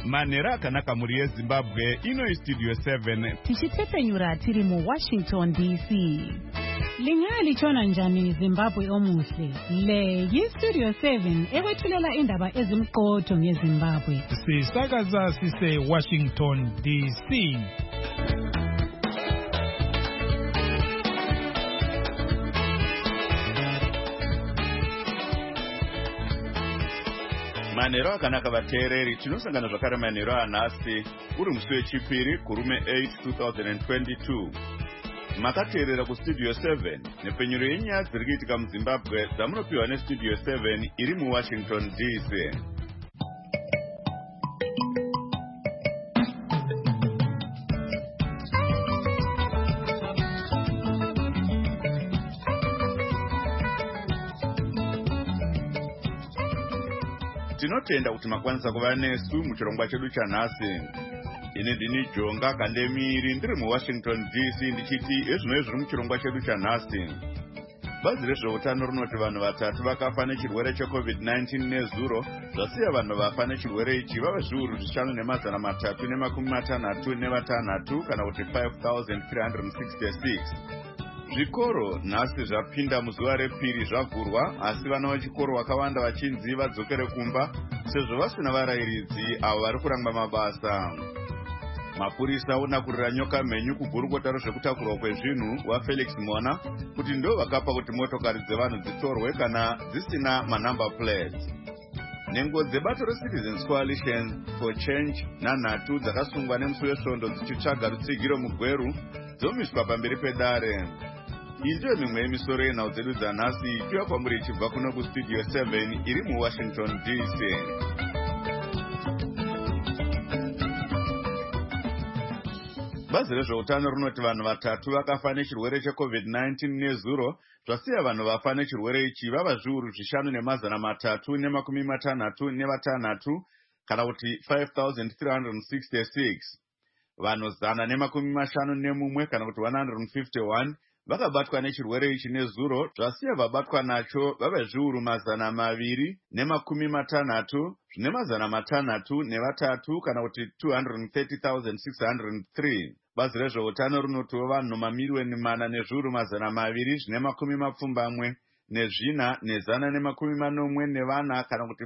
Manhero akanaka muri yeZimbabwe, ino Studio 7. Tichitepenyura tiri mu Washington DC. Lingalitshona njani Zimbabwe omuhle? Le yiStudio 7 ekwethulela indaba ezimqotho ngeZimbabwe. Sisakaza sise Washington DC. Manhero akanaka vateereri, tinosangana zvakare manhero anhasi uri musi wechipiri kurume 8 2022. Makateerera kuStudio 7 nepenyuro yenyaya dziri kuitika muZimbabwe dzamunopiwa neStudio 7 iri muWashington DC. Tinotenda kuti makwanisa kuva nesu muchirongwa chedu chanhasi. Ini ndini Jonga Kandemiri ndiri muWashington DC ndichiti ezvino zviri muchirongwa chedu chanhasi. Bazi rezveutano rinoti vanhu vatatu vakafa nechirwere cheCovid-19 nezuro, zvasiya vanhu vafa nechirwere ichi vava zviuru 5,366 kana kuti 5,366. Zvikoro nhasi zvapinda muzuva repiri zvavhurwa, asi vana vechikoro vakawanda vachinzi vadzokere kumba sezvo vasina varayiridzi avo vari kurangwa mabasa. Mapurisa onakurira nyoka mhenyu kugurukota rezvekutakurwa kwezvinhu waFelix Mona kuti ndo vakapa kuti motokari dzevanhu dzitorwe kana dzisina manumber plates. Nhengo dzebato reCitizens Coalition for Change nanhatu dzakasungwa nemusi wesvondo dzichitsvaga rutsigiro mugweru dzomiswa pamberi pedare. Iyi ndiyo mimwe yemisoro yenhau dzedu dzanhasi ichiwa kwamuri ichibva kuno kuStudio 7 iri muWashington DC. Bazi rezveutano rinoti vanhu vatatu vakafa nechirwere cheCovid-19 nezuro, zvasiya vanhu vafa nechirwere ichi vava zviuru 5,366 kana kuti 5,366. Vanhu 151 kana kuti 151 vakabatwa nechirwere ichi nezuro, zvasiya vabatwa nacho vava zviuru 260 zvine 603 kana kuti 230,603. Bazi rezveutano rinotiwo vanhu mamiliyoni 4 nezviuru 200 zvine 70 nezvina ne140 kana kuti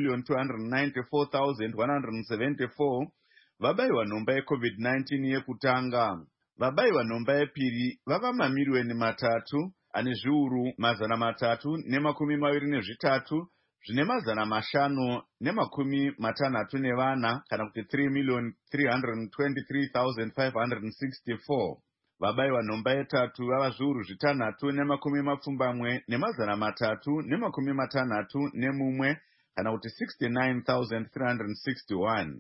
4,294,174 vabayiwa nhomba yeCovid-19 yekutanga. Vabayiwa nhomba yepiri vava mamiliyoni 3 ane zviuru 323 zvine 564 kana kuti 3,323,564. Vabayiwa nhomba yetatu vava zviuru 6,361 kana kuti 69,361.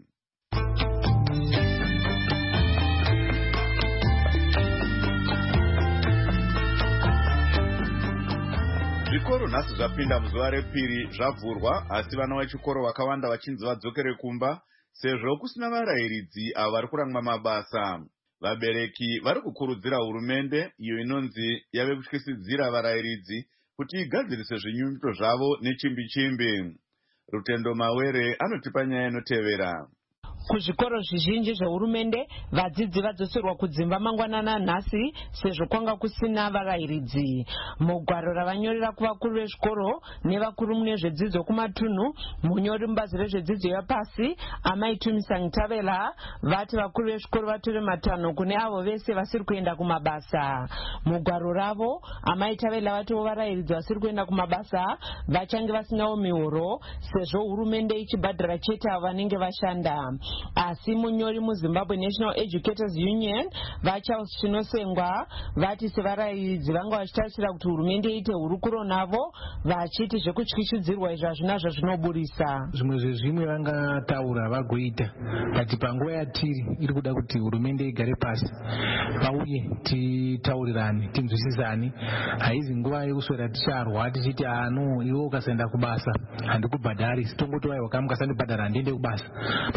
Zvikoro nhasi zvapinda muzuva repiri zvavhurwa, asi vana vechikoro vakawanda vachinzi vadzokere kumba sezvo kusina varayiridzi avo vari kurangwa mabasa. Vabereki vari kukurudzira hurumende iyo inonzi yave kutyisidzira varayiridzi kuti igadzirise zvinyunyuto zvavo nechimbi-chimbi. Rutendo Mawere anotipa nyaya inotevera. Kuzvikoro zvizhinji zvehurumende vadzidzi vadzoserwa kudzimba mangwanana nhasi sezvo kwanga kusina varayiridzi. Mugwaro ravanyorera kuvakuru vezvikoro nevakuru mune zvedzidzo kumatunhu, munyori mubazi rezvedzidzo yapasi Amai Tumisang Tavela vati vakuru vezvikoro vatore matanho kune avo vese vasiri kuenda kumabasa. Mugwaro ravo Amai Tavela vatiwo varayiridzi vasiri kuenda kumabasa vachange vasinawo mihoro sezvo hurumende ichibhadhara chete avo vanenge vashanda. Asi munyori muZimbabwe National Educators Union vachinosengwa vati sevarayiridzi vanga vachitarisira kuti hurumende iite hurukuro navo vachiti zvekutyishidzirwa izvo hazvinazvo zvinoburisa. Zvimwe zvezvimwe vangataura vagoita, but panguva yatiri iri kuda kuti hurumende igare pasi pauye titaurirane tinzwisisane. Haizi nguva yekuswera ticharwa tichiti no iwe ukasaenda kubasa handikubhadhari, sitongotovaiwa kama mukasandibhadhara handiende kubasa. But ngatigare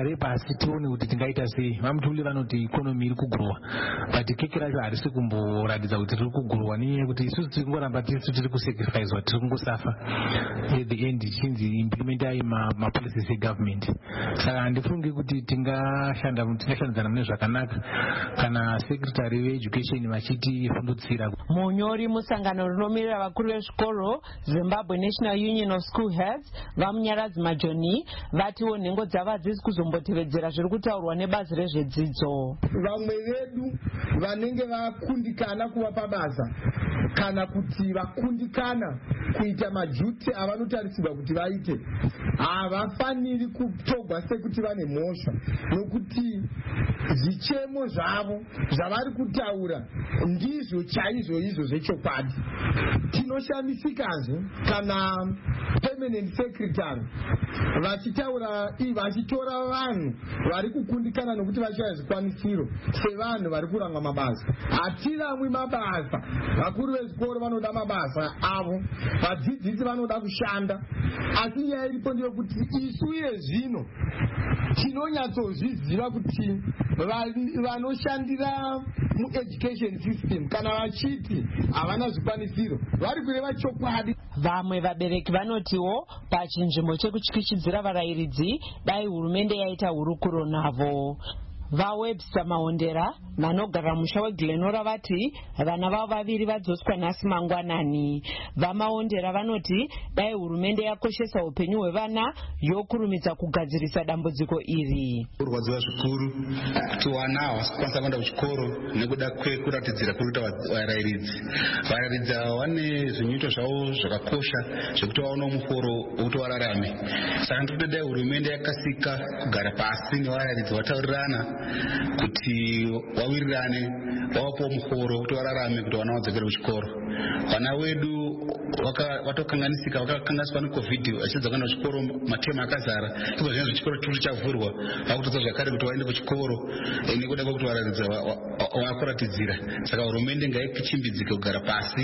tigare pasi tione kuti tingaita sei. Vamutuli vanoti ikonomi iri kugrowa, but keke racho harisi kumboratidza kuti riri kugrowa nenyaya yekuti isusu tiri kungoramba tiri kusacrificewa, tiri kungosafa at the end chinzi implementai mapolicies egovernment. Saka handifungi kuti tingashandidzana mune zvakanaka kana secretary veeducation vachitifundutsira. Munyori musangano rinomirira vakuru vezvikoro Zimbabwe National Union of School Heads vamunyaradzi Majoni vatiwo nhengo dzavo hadzisi kuzombotevedzera zviri kutaurwa nebazi rezvedzidzo. Vamwe vedu vanenge vakundikana kuva pabasa kana kuti vakundikana kuita majuti avanotarisirwa kuti vaite havafaniri kutogwa sekuti vane mhosva, nokuti zvichemo zvavo zvavari kutaura ndizvo chaizvo izvo zvechokwadi. Tinoshamisikazve kana permanent secretary vachitora vanhu vari kukundikana nokuti vashaya zvikwanisiro sevanhu vari kuranga mabasa. Hatiramwi mabasa, vakuru vezvikoro vanoda mabasa avo, vadzidzisi vanoda kushanda, asi nyaya iripo ndeyekuti isu iye zvino tinonyatsozviziva kuti vanoshandira mueducation system kana vachiti havana zvikwanisiro vari kureva chokwadi. Vamwe vabereki vanotiwo pachinzvimbo chekutyityidzira varayiridzi dai hurumende yaita hurukuro navo. VaWebster Maondera vanogara musha weGlenora vati vana vavo vaviri vadzoswa nhasi mangwanani. VaMaondera vanoti dai hurumende yakoshesa upenyu hwevana yokurumidza kugadzirisa dambudziko iri. Kurwadziwa zvikuru kuti vana havasi kuenda kuchikoro nekuda kwekuratidzira kuita varayiridzi. Varayiridzi vane zvinyuto zvavo zvakakosha zvekuti vaone muforo wekuti vararame. Saka ndinoda dai hurumende yakasika kugara pasi nevarayiridzi vataurirana kuti wawirirane vawapo muhoro kuti vararame kuti vana vadzokere kuchikoro. Vana vedu vakakanganiswa necovid vachidza kuenda kuchikoro matema akazara, ndipo zvinezvi chikoro chiri chavhurwa vakutodza zvakare kuti vaende kuchikoro nekuda kwekuti varayiridzi vakuratidzira. Saka hurumende ngaichimbidzike kugara pasi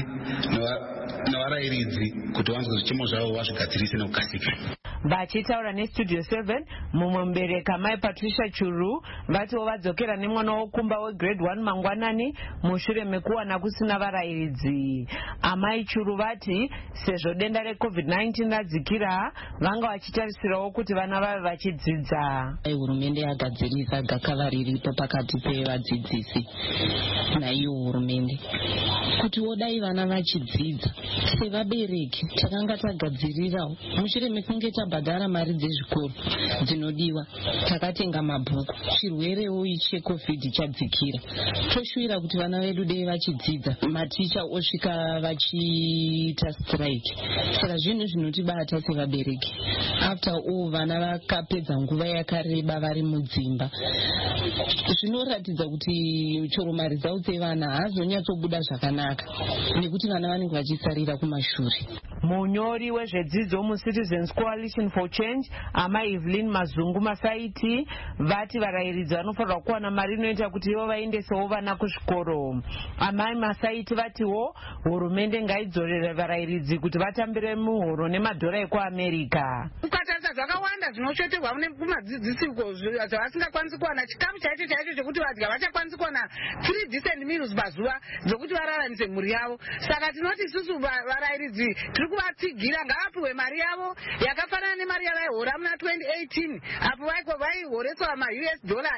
nevarayiridzi kuti vanzwe zvichemo zvavo vazvigadzirise nekukasika. Vachitaura neStudio 7 mumwe mubereki Mai Patricia Churu vatiwo vadzokera nemwana wokumba wegrade 1 mangwanani mushure mekuwana kusina varayiridzi. Amai Churu vati sezvo denda reCovid-19 radzikira vanga vachitarisirawo kuti vana vave vachidzidza. Hurumende yagadzirisa gakava riripo pakati pevadzidzisi naiyo hurumende kuti wodai vana vachidzidza. Sevabereki takanga tagadzirirawo mushure mekunge tabhadhara mari dzezvikoro dzinodiwa, takatenga mabhuku, chirwerewo ichi cheCovid chadzikira, toshuvira kuti vana vedu dei vachidzidza, maticha osvika vachiita strike. Saka zvinhu zvinotibata sevabereki. After all vana vakapedza nguva yakareba vari mudzimba, zvinoratidza kuti choro mari dzavo dzevana hazonyatsobuda zvakanaka nekuti vana vanenge vachisarira kumashure. Munyori wezvedzidzo muCitizens Coalition for Change Amai Evelyn Mazungu Masaiti vati varayiridzi vanofanirwa kuwana mari inoita kuti ivo vaendesewo vana kuzvikoro. Amai Masaiti vatiwo hurumende ngaidzorere varayiridzi kuti vatambire muhoro nemadhora ekuAmerica. Ukatarisa zvakawanda zvinoshoterwa kumadzidzisi zvavasingakwanisi kuwana chikafu chaicho chaicho chekuti vadya vachakwanisi kuwana 3 decent meals pazuva dzokuti vararamise mhuri yavo. Saka tinoti isusu varayiridzi tiri kuvatsigira ngavapiwe mari yavo yakafanana nemari yavaihora muna 2018 apo vaihoreswa maUS dollar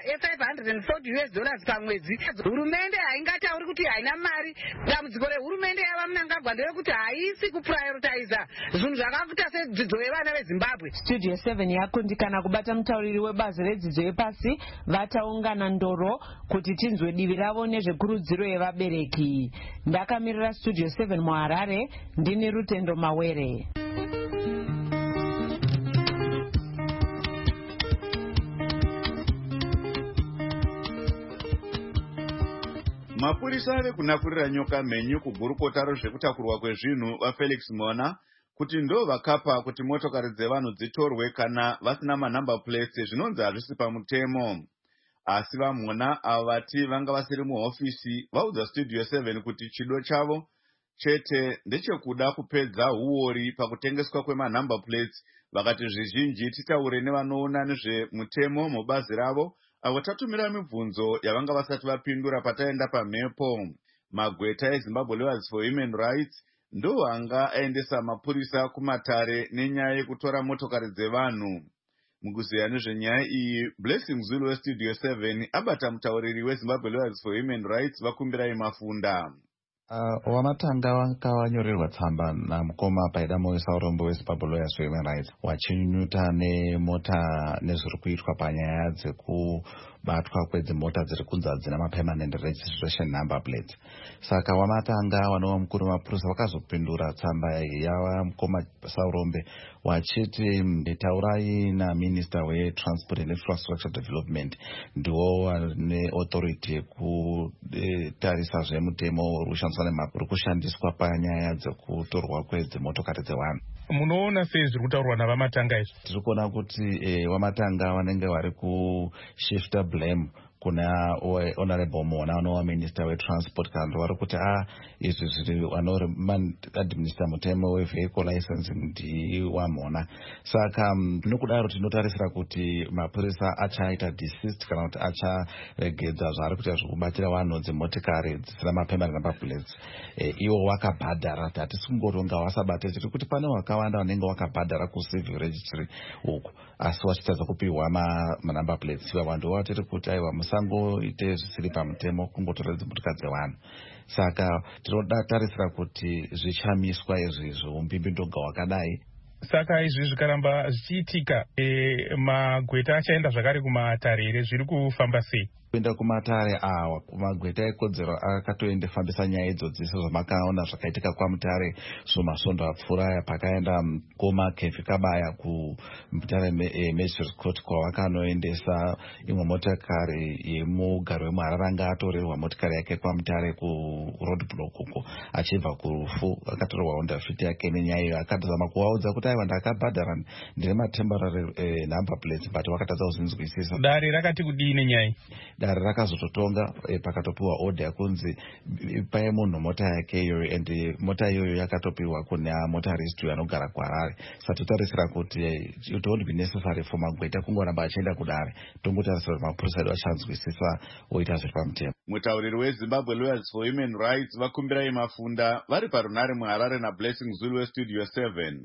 $540 pamwedzi. Hurumende haingatauri kuti haina mari. Dambudziko rehurumende yava Mnangagwa nderekuti haisi kuprioritiza zvinhu zvakakuita sedzidzo yevana veZimbabwe. Studio 7 yakundikana kubata mutauriri webazi redzidzo yepasi vataungana Ndoro kuti tinzwe divi ravo nezvekurudziro yevabereki. Ndakamirira Studio 7 muHarare, ndini Rutendo Mawere. Mapurisa ave kunakurira nyoka menyu kugurukota rozvekutakurwa kwezvinhu vaFelix Mona kuti ndo vakapa kuti motokari dzevanhu dzitorwe kana vasina manhamba plates zvinonzi hazvisi pamutemo. Asi vaMona ava vati vanga vasiri muhofisi vaudza Studio 7 kuti chido chavo chete ndechekuda kupedza uori pakutengeswa kwemanumber plates. Vakati zvizhinji titaure nevanoona nezvemutemo mubazi ravo avo tatumira mibvunzo yavanga vasati vapindura pataenda pamhepo. Magweta eZimbabwe Lawyers for Human Rights ndo anga aendesa mapurisa kumatare nenyaya yekutora motokari dzevanhu. Mukuziya nezvenyaya iyi, Blessing Zulu weStudio 7 abata mutauriri weZimbabwe Lawyers for Human Rights Vakumbirai Mafunda. Wamatanga wakawanyorerwa tsamba namukoma paidamo wesaurombo weZimbabwe Lawyers for Human Rights wachinyuta nemota nezviri kuitwa panyaya dzekubatwa kwedzimota dziri kunzi hadzina mapermanent registration number plates. Saka Wamatanga wanova mukuru wemapurisa wakazopindura tsamba yava mukoma Saurombe wachiti taurai naMinista weTransport and Infrastructure Development, ndiwo wane authority yekutarisa zvemutemo uri kushandiswa panyaya dzekutorwa kwedzimotokari dzevanhu. Munoona sei zviri kutaurwa naVamatanga izvi? Tiri kuona kuti Wamatanga vanenge vari kushifta blame kuna honorable Mona anova minister weTransport, kandi vari kuti izvi zviri administer mutemo wevehicle licensing ndiwaMona. Saka nokudaro tinotarisira kuti mapurisa achaita desist kana kuti acharegedza zvaari kuita zvekubatira vanhu dzimotikari dzisina mapermanent number plates. Iwo wakabhadhara, hatisi kungotonga wasabate, tiri kuti pane wakawanda vanenge wakabhadhara kucivil registry uku asi vachitadza kupiwa manumber plates. Vanhu vatiri kuti aiwa musangoite zvisiri pamutemo kungotora dzimotikari dzevanhu. Saka tinotarisira kuti zvichamiswa izvizvo umbimbidoga wakadai. Saka izvi zvikaramba zvichiitika, magweta achaenda zvakare kumatare here? Zviri kufamba sei? Kuenda kumatare awa magweta ekodzero akatoendefambisa nyaya idzodzi sezvamakaona zvakaitika kwaMutare zvomasvondo apfuura pakaenda Koma Kefi Kabaya kumutare Magistrate Court kwavakanoendesa imwe motikari yemugari wemuHarare anga atorerwa motikari yake kwaMutare kuroadblock uko achibva kurufu, akatorerwa Honda Fit yake nenyaya iyo. Akazama kuvaudza kuti aiwa ndakabhadhara ndine matemporary number plates but vakatadza kuzvinzwisisa. Dare rakati kudii nenyaya? Dare rakazototonga pakatopiwa order yakunzi ipai munhu mota yake iyoyo, and mota iyoyo yakatopiwa kuna motarist anogara kuHarare. Saka totarisira kuti it won't be necessary for magweta kungoramba achienda kudare, tongotarisira kuti mapurisa edu achanzwisisa oita zviri pamutemo. Mutauriri weZimbabwe Lawyers for Human Rights Vakumbirai Mafunda vari parunare muHarare naBlessing Zulu weStudio 7.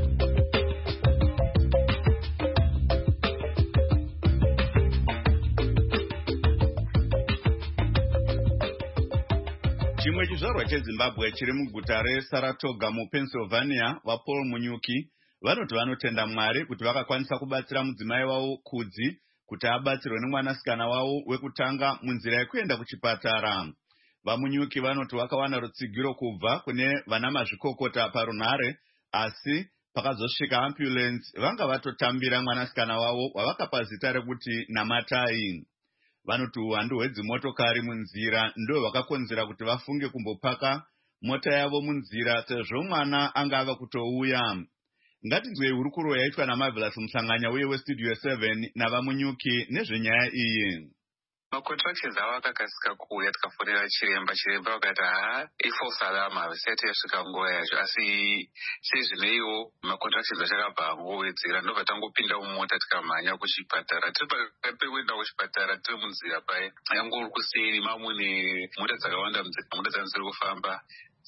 Chimwe chizvarwa cheZimbabwe chiri muguta reSaratoga muPennsylvania, vaPaul Munyuki vanoti vanotenda Mwari kuti vakakwanisa kubatsira mudzimai wavo Kudzi kuti abatsirwe nemwanasikana wavo wekutanga munzira yekuenda kuchipatara. VaMunyuki vanoti vakawana rutsigiro kubva kune vana mazvikokota parunare, asi pakazosvika ambulance vanga vatotambira mwanasikana wavo wavakapa zita rekuti Namatai. Vanoti uwandu hwedzimotokari munzira ndo vakakonzera kuti vafunge kumbopaka mota yavo munzira sezvo mwana anga ava kutouya. Ngatinzwei hurukuro yaitwa naMarvelous Musanganya uye weStudio 7 navaMunyuki nezvenyaya iyi. Macontractions ava akakasika kuuya, tikafonera chiremba vakati ifalse alarm havisati yasvika nguva yazvo, asi sezvineiwo macontractions achakabva angowedzera ndobva tangopinda mumota tikamhanya kuchipatara. Tiri pakati pekuenda kuchipatara tiri munzira paya yangori kuseri mamune mota dzakawanda, mota dzangu dziri kufamba.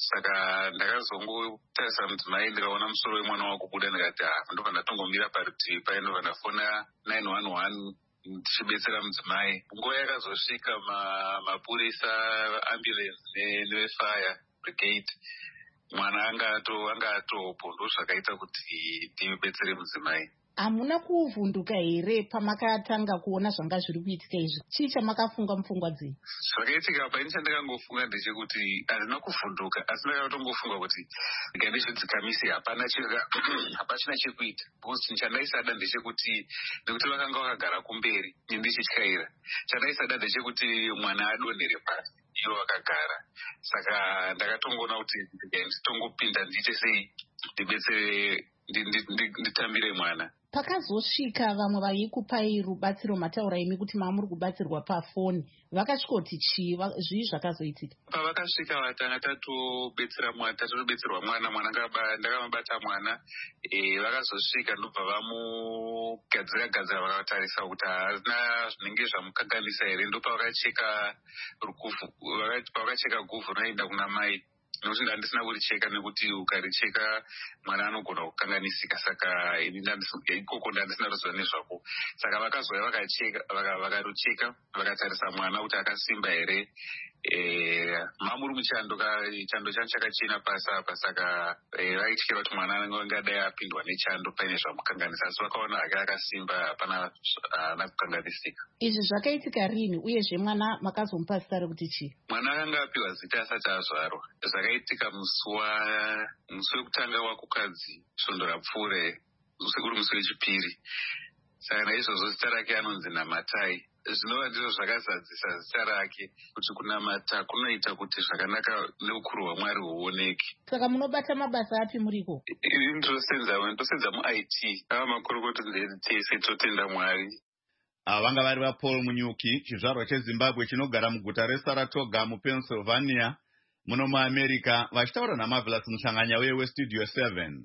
Saka ndakazongotarisa mudzimai ndikaona musoro wemwana wako kubuda, ndikati ndobva ndatongomira parutivi paya, ndobva ndafona 911 tichibetsera mudzimai. Nguva yakazosvika mapurisa, ambulance nevefire brigade, mwana anga atopo, ndozvakaita kuti tibetsere mudzimai. Hamuna kuvhunduka here pamakatanga kuona zvanga zviri kuitika izvi? Chii chamakafunga mupfungwa dzenyu? Zvakaitika paini chandakangofunga ndechekuti handina kuvhunduka, asi ndakatongofunga kuti ndizvidzikamise, hapana hapachina chekuita. Because chinhu chandaisada ndechekuti nekuti vakanga vakagara kumberi ndichityaira, chandaisada ndechekuti mwana adonhere pasi ivo vakagara. Saka ndakatongoona kuti nditongopinda ndiite sei ndibetsere nditambire mwana. pakazosvika vamwe vaikupai rubatsiro mataura imi kuti mamuri kubatsirwa pafoni vakasvikoti chii zvii zvakazoitika? Pavakasvika vatanga tatobetserwa mwana ndakamubata mwana vakazosvika ndobva vamugadzira vakatarisa kuti haana zvinenge zvamukanganisa here, ndopavakacheka guvhu rinoenda kuna mai. Nokuti ndandisina kuricheka nekuti ukaricheka mwana anogona kukanganisika, saka ikoko ndandisina ruzivo nezvako. Saka vakazouya vakarucheka vakatarisa mwana kuti akasimba here. Mamuri muchando chando changu chakachena pasi apa, saka vaityira kuti mwana angadai apindwa nechando paine zvamukanganisa, asi vakaona hake akasimba, hapana kukanganisika. Izvi zvakaitika rini uyezve mwana makazomupa zita rekuti chii? Mwana akanga apiwa zita asati azvarwa. Zvakaitika musi wekutanga wakukadzi svondo rapfuure, uri musi wechipiri. Saka naizvozvo zita rake anonzi Namatai. Zvinova ndizvo zvakazadzisa zita rake, kuti kunamata kunoita kuti zvakanaka neukuru hwaMwari huoneke. Saka munobata mabasa api muriko? Ndosenza mu-IT. Ava makorokota tese totenda Mwari. Ava vanga vari vaPaul Munyuki, chizvarwa cheZimbabwe chinogara muguta reSaratoga muPennsylvania muno muAmerica, vachitaura naMarvelous Mushanganya weStudio 7.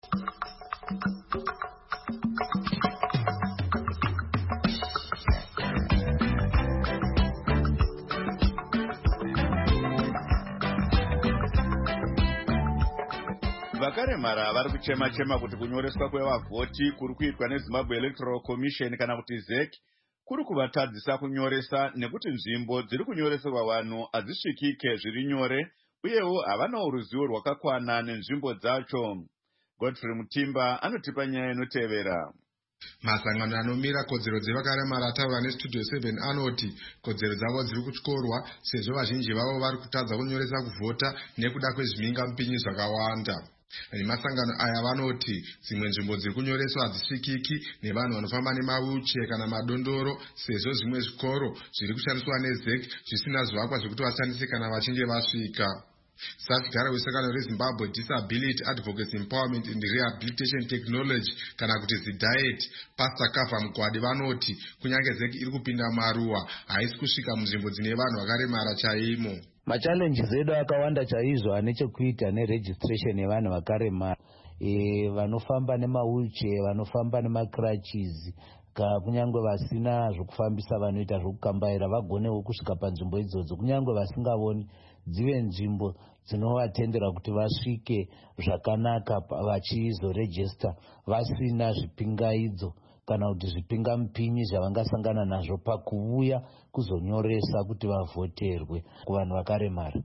Vakaremara vari kuchema kuti kunyoreswa kwevavhoti kuri kuitwa neZimbabwe Electoral Commission kana kuti ZEC kuri kuvatadzisa kunyoresa, nekuti nzvimbo dziri kunyoreserwa vanhu hadzisvikike zviri nyore, uyewo havanawo ruzivo rwakakwana nenzvimbo dzacho. Godfrey Mutimba anotipa nyaya inotevera. Masangano anomira kodzero dzevakaremara ataura neStudio 7 anoti kodzero dzavo dziri kutyorwa sezvo vazhinji vavo vari kutadza kunyoresa kuvhota nekuda kwezvimingamupinyi zvakawanda. Nemasangano aya vanoti dzimwe nzvimbo dziri kunyoreswa hadzisvikiki nevanhu vanofamba nemawheelchair kana madondoro, sezvo zvimwe zvikoro zviri kushandiswa neZEC zvisina zvivakwa zvekuti vashandise kana vachinge vasvika. Safigara wesangano reZimbabwe Disability Advocacy Empowerment and Rehabilitation Technology kana kuti ZIDAET, Pastor Kava Mugwadi vanoti kunyange ZEC iri kupinda maruwa haisi kusvika munzvimbo dzine vanhu vakaremara chaimo. Machallenges edu akawanda chaizvo ane chekuita neregistration yevanhu vakaremara, vanofamba nemawheelchair, vanofamba nemacrutches, kunyange vasina zvokufambisa vanoita zvokukambaira vagonewo kusvika panzvimbo idzodzo, kunyange vasingavoni dzive nzvimbo dzinovatendera kuti vasvike zvakanaka vachizoregista vasina zvipingaidzo kana kuti zvipingamupinyi zvavangasangana nazvo pakuuya kuzonyoresa kuti vavhoterwe kuvanhu vakaremara.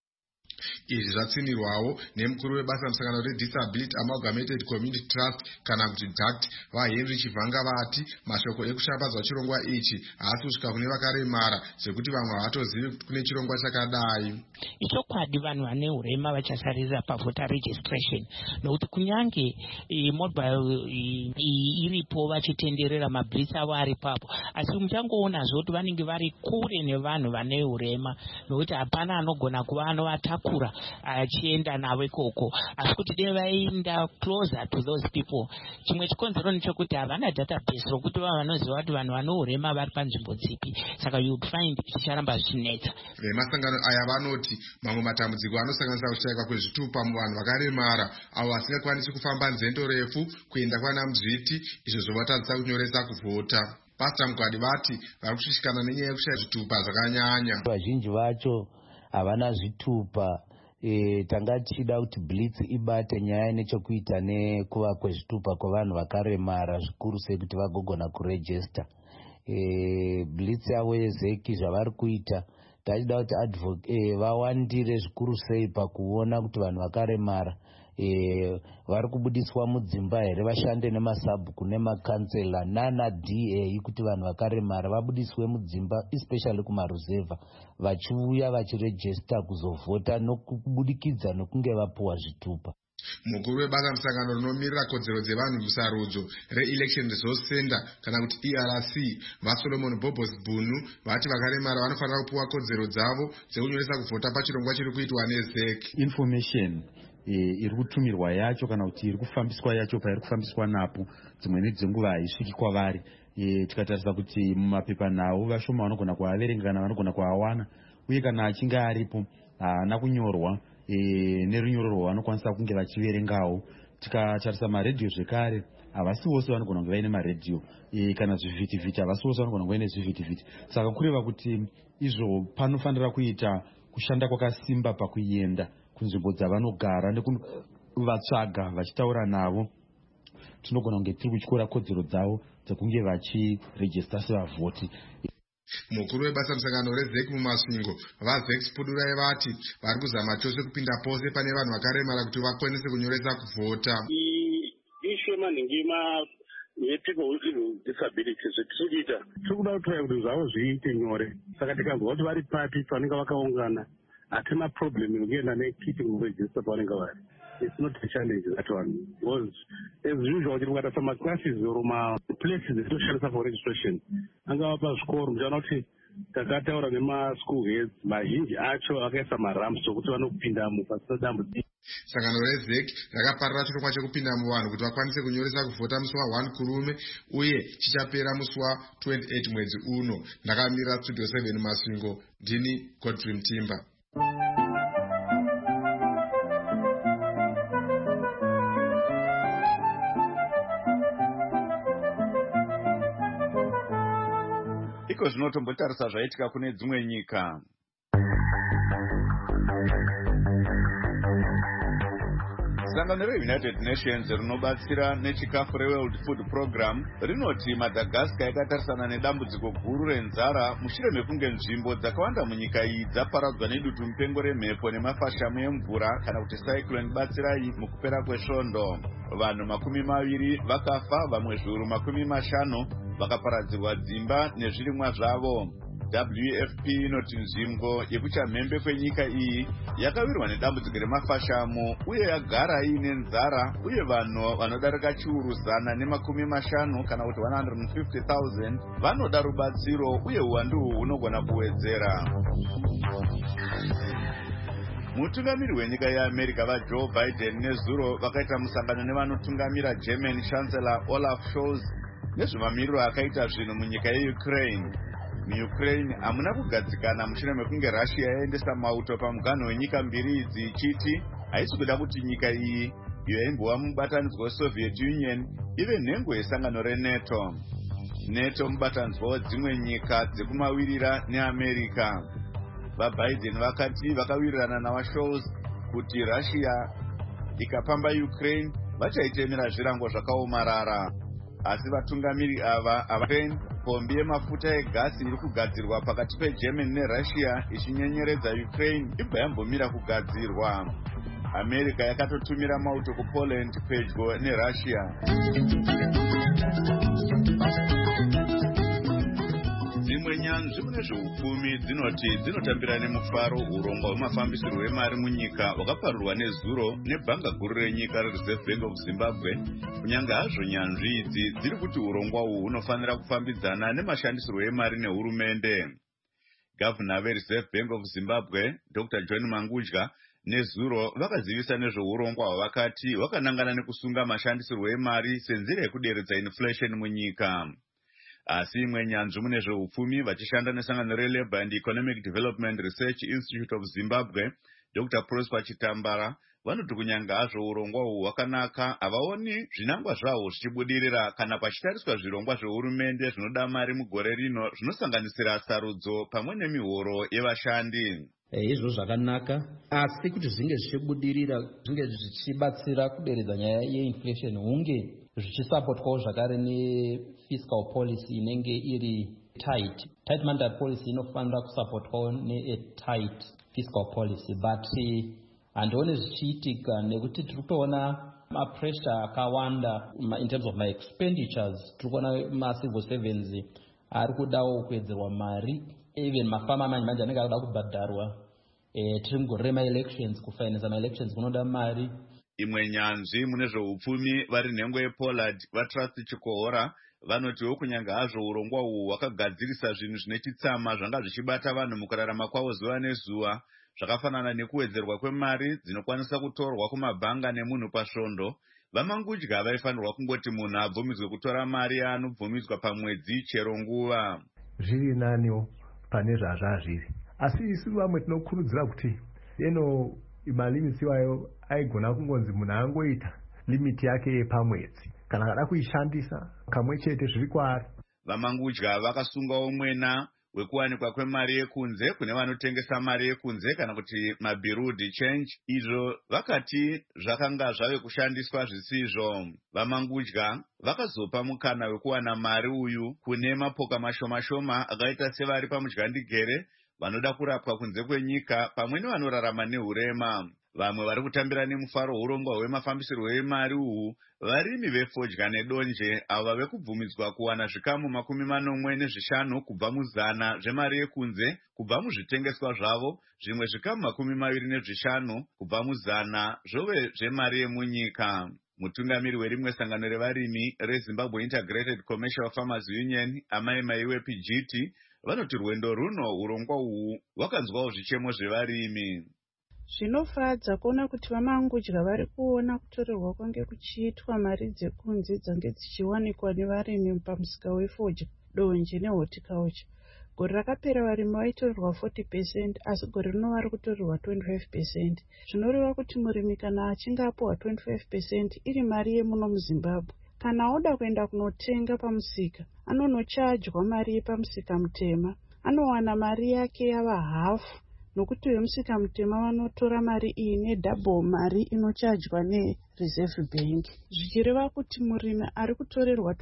Izvi zvatsinirwawo nemukuru webasa musangano reDisability Amalgamated Community Trust kana kuti DACT vaHenry Chivhanga vati mashoko ekushambadzwa chirongwa ichi haasi kusvika kune vakaremara zvekuti vamwe havatozivi kuti kune chirongwa chakadai. Ichokwadi vanhu vane urema vachasarira pavoter registration, nokuti kunyange mobile iripo vachitenderera mabhritsi avo ari papo, asi muchangoonazvo kuti vanenge vari kure nevanhu vane urema, nokuti hapana anogona kuva anovatakura achienda navo ikoko, asi kuti dei vaenda closer to those people. Chimwe chikonzero nechekuti havana database rokuti vanoziva kuti vanhu vane urema vari panzvimbo dzipi, saka you would find zvicharamba zvichinetsa. Vemasangano aya vanoti mamwe matambudziko anosanganisa kushayikwa kwezvitupa muvanhu vakaremara avo vasingakwanisi kufamba nzendo refu kuenda kwana muzviti, izvo zvovatadzisa kunyoresa kuvhota. Pastor Mugwadi vati vari kushushikana nenyaya yekushaya zvitupa zvakanyanya. Vazhinji vacho havana zvitupa. Tanga tichida kuti blitz ibate nyaya nechekuita nekuva kwezvitupa kwavanhu vakaremara, zvikuru sei kuti vagogona kuregista. Blitz yavo yeZEC zvavari kuita tachida kuti vawandire zvikuru sei pakuona kuti vanhu vakaremara vari kubudiswa mudzimba here, vashande nemasabhuku nemakansela nana-DA kuti vanhu vakaremara vabudiswe mudzimba, especially kumaruzevha, vachiuya vachiregista kuzovhota nokubudikidza nokunge vapuwa zvitupa. Mukuru webasa musangano rinomirira kodzero dzevanhu musarudzo re-Election Resource Center kana kuti ERC vaSolomon Bobos Bunu vati vakaremara vanofanira kupuwa kodzero dzavo dzekunyoresa kuvhota pachirongwa chiri kuitwa neZEC. Information iri kutumirwa yacho kana kuti iri kufambiswa yacho pairi kufambiswa napo dzimweni dzenguva haisviki kwavari. Tikatarisa kuti mumapepa nawo vashoma vanogona kuaverenga kana vanogona kuawana, uye kana achinge aripo haana kunyorwa nerunyoro rwavanokwanisa kunge vachiverengawo. Tikatarisa maredhiyo zvekare havasi vose vanogona kunge vaine maredhiyo, kana zvivhitivhiti havasi vose vanogona kunge vaine zvivhitivhiti. Saka kureva kuti izvo panofanira kuita kushanda kwakasimba pakuenda kunzvimbo dzavanogara nekuvatsvaga vachitaura navo. Tinogona kunge tiri kutyora kodzero dzavo dzekunge vachirejista sevavhoti. Mukuru webasa musangano rezek mumasvingo vazek Pudurai vati vari kuzama chose kupinda pose pane vanhu vakaremara kuti vakwanise kunyoresa kuvhota. Ishe manhingima yepeople with disabilities zvetiri kuda kutoya kuti zvavo zviite nyore. Saka tikazwa kuti vari papi pavanenge vakaungana hatina problem yekuenda nekiti kuregista pavanenge vari. It's not a challenge, that one. Because as usual, you got some classes or places that don't for registration. I'm going to score, not takataura nemaschool heads mazhinji acho akaisa maramso kuti vanopinda mupasodambudziko. Sangano rezek rakaparira chirongwa chekupinda muvanhu kuti vakwanise kunyoresa kuvhota musi wa1 kurume uye chichapera musi wa28 mwedzi uno. Ndakamirira Studio 7 Masvingo, ndini Godfrey Mtimba. Iko zvinotombotarisa zvaitika kune dzimwe nyika. Sangano reUnited Nations rinobatsira nechikafu reWorld Food Program rinoti Madagascar yakatarisana nedambudziko guru renzara mushure mekunge nzvimbo dzakawanda munyika iyi dzaparadzwa nedutu mupengo remhepo nemafashamu emvura kana kuti cyclone Batsirai mukupera kwesvondo. Vanhu 20 vakafa, vamwe zviuru 50 vakaparadzirwa dzimba nezvirimwa zvavo. WFP inoti nzvimbo yekuchamhembe kwenyika iyi yakawirwa nedambudziko remafashamu uye yagara iine nzara, uye vanhu vanodarika chiuru 150 kana kuti 150,000 vanoda rubatsiro, uye uwandu uhu hunogona kuwedzera. Mutungamiri wenyika yeAmerica vaJoe Biden nezuro vakaita musangano nevanotungamira German Chancellor Olaf Scholz nezvemamiriro akaita zvinhu munyika yeUkraine. MuUkraine hamuna kugadzikana mushure mekunge Russia yaendesa mauto pamuganho wenyika mbiri idzi ichiti haisi kuda kuti nyika iyi iyo yaimbova mubatanidzwa weSoviet Union ive nhengo yesangano reNATO. NATO mubatanidzwa wedzimwe nyika dzekumawirira neAmerica. VaBiden vakati vakawirirana navaScholz kuti Russia ikapamba Ukraine vachaitemera zvirango zvakaomarara. Asi vatungamiri ava Ukraine, pombi yemafuta egasi iri kugadzirwa pakati peGermany neRussia ichinyenyeredza Ukraine ibva yambomira kugadzirwa. America yakatotumira mauto kuPoland pedyo neRussia. Dzimwe nyanzvi mune zveupfumi dzinoti dzinotambira nemufaro urongwa hwemafambisiro hwemari munyika hwakaparurwa nezuro nebhanga guru renyika reReserve Bank of Zimbabwe, kunyange hazvo nyanzvi idzi dziri kuti urongwa uhu hunofanira kufambidzana nemashandisirwo emari nehurumende. Gavhuna veReserve Bank of Zimbabwe Dr. John Mangudya nezuro vakazivisa nezveurongwa hwavakati hwakanangana nekusunga mashandisirwo emari senzira yekuderedza inflation munyika. Asi imwe nyanzvi mune zveupfumi vachishanda nesangano reLabour and Economic Development Research Institute of Zimbabwe Dr. Prosper Chitambara vanoti kunyange hazvo urongwa uhu hwakanaka, havaoni zvinangwa zvahwo zvichibudirira kana pachitariswa zvirongwa zvehurumende zvinoda mari mugore rino zvinosanganisira sarudzo pamwe nemihoro yevashandi. Izvo zvakanaka, asi kuti zvinge zvichibudirira, zvinge zvichibatsira kuderedza nyaya yeinflation, hunge zvichisapotwawo zvakare nefiscal policy inenge iri tight monetary policy inofanira kusapotwawo ne-tight fiscal policy, but handioni zvichiitika nekuti tiri kutoona mapressure akawanda in terms of my expenditures. Tiri kuona macivil servants ari kudawo kuwedzerwa mari, even mafama manje anenge akuda kubhadharwa. Tiri mugore rema-elections, kufinansa ma-elections kunoda mari. Imwe nyanzvi mune zveupfumi vari nhengo yePollard vaTrust Chikohora vanotiwo kunyange hazvo urongwa uhu hwakagadzirisa zvinhu zvine chitsama zvanga zvichibata vanhu mukurarama kwavo zuva nezuva, zvakafanana nekuwedzerwa kwemari dzinokwanisa kutorwa kumabhanga nemunhu pasvondo. Vamangudya vaifanirwa kungoti munhu abvumidzwe kutora mari yaanobvumidzwa pamwedzi chero nguva. Zviri naniwo pane zvazvazviri, asi isu vamwe tinokurudzira kuti malimiti iwayo aigona kungonzi munhu angoita limiti yake yepamwedzi, kana kada kuishandisa kamwe chete zviri kwaari. Vamangudya vakasungawo mwena wekuwanikwa kwemari yekunze kune vanotengesa mari yekunze kana kuti mabirudi change, izvo vakati zvakanga zvave kushandiswa zvisizvo. Vamangudya vakazopa mukana wekuwana mari uyu kune mapoka mashoma-shoma akaita sevari pamudyandigere, vanoda kurapwa kunze kwenyika pamwe nevanorarama nehurema. Vamwe vari kutambira nemufaro urongwa hwemafambisirwo emari uhu varimi vefodya nedonje, avo vave kubvumidzwa kuwana zvikamu 45 kubva muzana zvemari yekunze kubva muzvitengeswa zvavo, zvimwe zvikamu 25 kubva muzana zvove zvemari yemunyika. Mutungamiri werimwe sangano revarimi reZimbabwe Integrated Commercial Farmers Union, Amai Maiwe PGT, vanoti rwendo runo urongwa uhu wakanzwawo zvichemo zvevarimi. Zvinofadza kuona kuti vamangudya vari kuona kutorerwa kwange kuchiitwa mari dzekunze dzange dzichiwanikwa nevarimi pamusika wefodya, donje nehorticulture. Gore rakapera varimi vaitorerwa 40%, asi gore rino vari kutorerwa 25%. Zvinoreva kuti murimi kana achinge apuwa 25% iri mari yemuno muZimbabwe, kana oda kuenda kunotenga pamusika, anonochajwa mari yepamusika mutema, anowana mari yake yava hafu, nokuti vemusika mutema vanotora mari iyi nedouble mari inochajwa neReserve Bank, zvichireva kuti murimi ari kutorerwa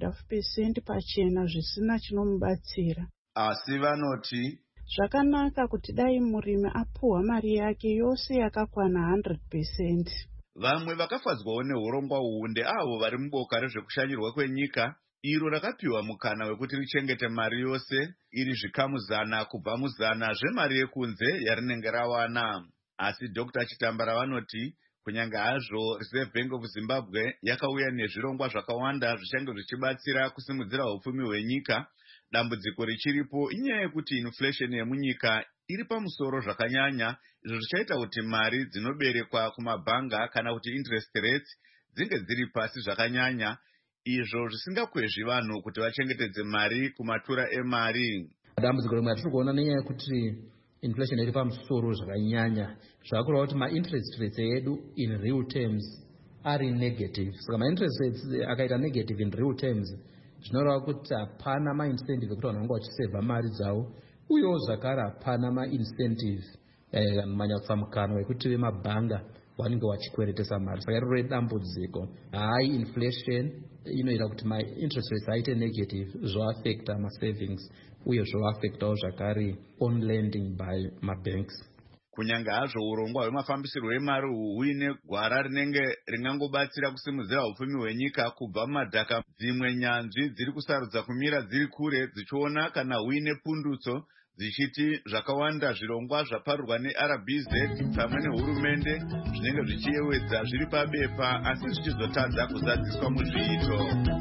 12.5% pachena zvisina chinomubatsira. Asi vanoti zvakanaka kuti dai murimi apuwa mari yake yose yakakwana 100%. Vamwe vakafadzwawo neurongwa uhu ndeavo vari muboka rezvekushanyirwa kwenyika, iro rakapiwa mukana wekuti richengete mari yose iri zvikamu 100 kubva muzana zvemari yekunze yarinenge rawana. Asi Dr. Chitambara vanoti kunyange hazvo Reserve Bank of Zimbabwe yakauya nezvirongwa zvakawanda zvichange zvichibatsira kusimudzira upfumi hwenyika, dambudziko richiripo inyaya yekuti inflation yemunyika iri pamusoro zvakanyanya, izvo zvichaita kuti mari dzinoberekwa kumabhanga kana kuti interest rates dzinge dziri pasi zvakanyanya, izvo zvisingakwezvi vanhu kuti vachengetedze mari kumatura emari. Dambudziko rimwe ratiri kuona nenyaya yekuti inflation iri pamusoro zvakanyanya, zvakureva kuti ma-interest rates edu in real terms ari negative. Saka ma-interest rates akaita negative in real terms, zvinoreva kuti hapana ma-incentive ekuti vanhu vanga vachisevha mari dzavo, uyewo zvakare hapana ma-incentive manyatsamukano wekuti vemabhanga vanenge vachikweretesa mari. Saka iroro dambudziko. Hai inflation inoita kuti ma-interest rates aite negative, zvoaffecta ma-savings uye zvoaffectawo zvakare on lending by ma-banks. Kunyange hazvo urongwa hwemafambisirwo emari huine gwara rinenge ringangobatsira kusimudzira upfumi hwenyika kubva mumadhaka, dzimwe nyanzvi dziri kusarudza kumira dziri kure dzichiona kana huine pundutso, dzichiti zvakawanda zvirongwa zvaparurwa neRBZ pamwe nehurumende zvinenge zvichiyewedza zviri pabepa asi zvichizotadza kuzadziswa muzviito.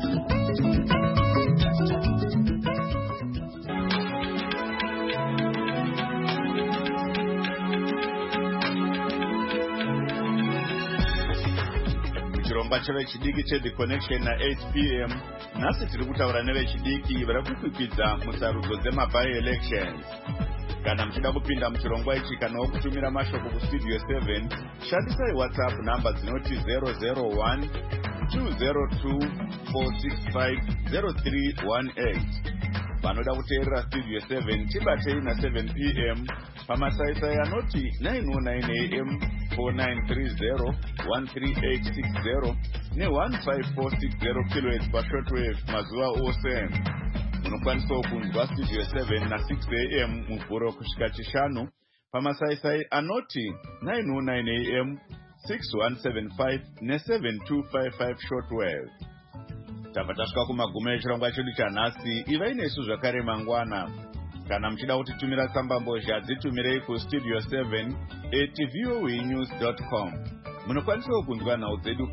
Chirongwa chevechidiki cheThe Connection na8 p.m. Nhasi tiri kutaura nevechidiki vari kukwikwidzwa musarudzo dzema-by-elections. Kana muchida kupinda muchirongwa ichi kana kutumira mashoko kustudio 7, shandisai WhatsApp namba dzinoti 001 202 465 0318. Vanoda kuteerera studio 7 tibatei na7 p.m. pamasaisai anoti 909 am 4930 13860 ne15460 kHz pashortwave mazuva ose. Munokwanisawo kunzwa studio 7 na6 am muvhuro kusvika chishanu pamasaisai anoti 909 am 6175 ne7255 shortwave. Tabva tasvika kumagumo echirongwa chedu chanhasi. Ivai nesu zvakare mangwana. Kana muchida kutitumira tsambambozha dzitumirei kustudio 7@voanews.com. Munokwanisawo kunzwa nhau dzedu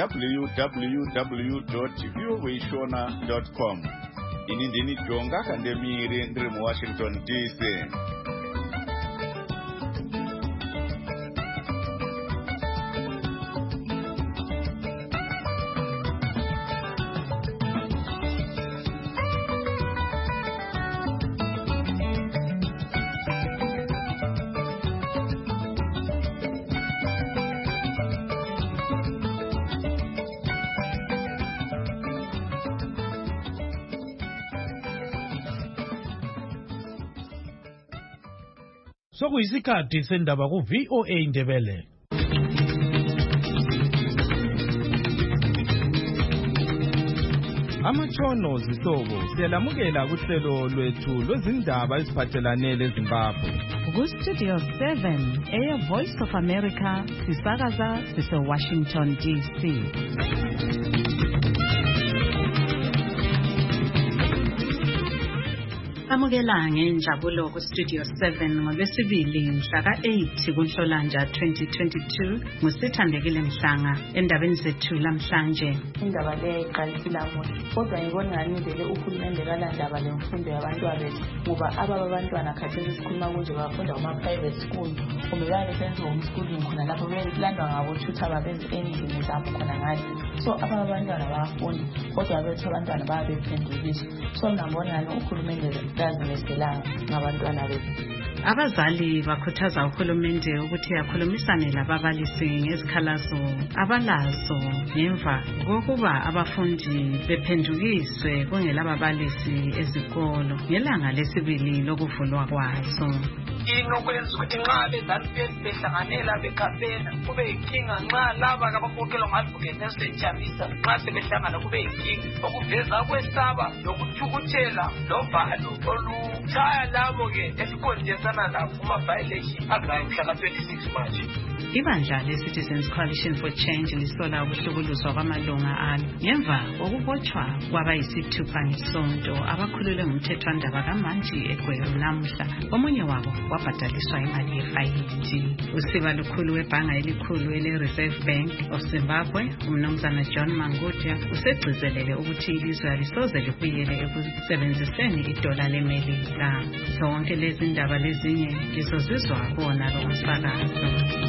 pa www.voashona.com. Ini ndini Jonga Kandemiri ndiri muWashington DC. sokuyisikhathi sendaba ku-VOA Indebele. Amatshono zihlobo siyalamukela kuhlelo lwethu lwezindaba eziphathelane leZimbabwe. Ku-Studio 7 Voice of America sisakaza sise-Washington DC. Amukela ngenjabulo ku-Studio 7 ngoLwesibili mhla ka-8 kuNhlolanja 2022 nguSithandekile Mhlanga endabeni zethu lamhlanje. Indaba le iqalisile namuhla kodwa ngibona ngani vele uhulumende kalandaba lemfundo yabantwana bethu ngoba abantwana khathesi sikhuluma kunje bafunda kuma-private school kumbe babesenza homeschooling khona lapho belandwa ngabo-tutor babenza endlini zabo khona ngale. So abantwana bayafunda kodwa bethu abantwana babephendukiswa. So ngibona ngani uhulumende kazimeselanga ngabantwana bethu. Abazali bakhuthaza uhulumende ukuthi akhulumisane lababalisi ngezikhalazo abalazo ngemva kokuba abafundi bephendukiswe kungelababalisi ezikolo ngelanga lesibili lokuvulwa kwazo. Inokwenza ukuthi nxa bezali behlanganela bekampena kube yinkinga, nxa laba abakhokelwa ngalibukene sejamisa nxa sebehlangana kube yinkinga, okuveza kwesaba lokuthukuthela lovalo olutshaya labo-ke esikondesana labo kuma-violation agayo mhla ka-26 manje. Ibandla le-Citizens Coalition for Change lisola ukuhlukuluzwa kwamalunga alo ngemva kokubotshwa kwabayisithupha ngesonto abakhululwe ngumthethwandaba kaManji eGweru namuhla. Omunye wabo wabhadaliswa imali yefayini. Usiba lukhulu webhanga elikhulu ele-Reserve Bank of Zimbabwe, uMnumzana John Mangudya, usegcizelele ukuthi ilizwe alisoze libuyele ekusebenziseni idola leMelika. Zonke lezi ndaba lezinye lizozizwa kuwona lo msakazo.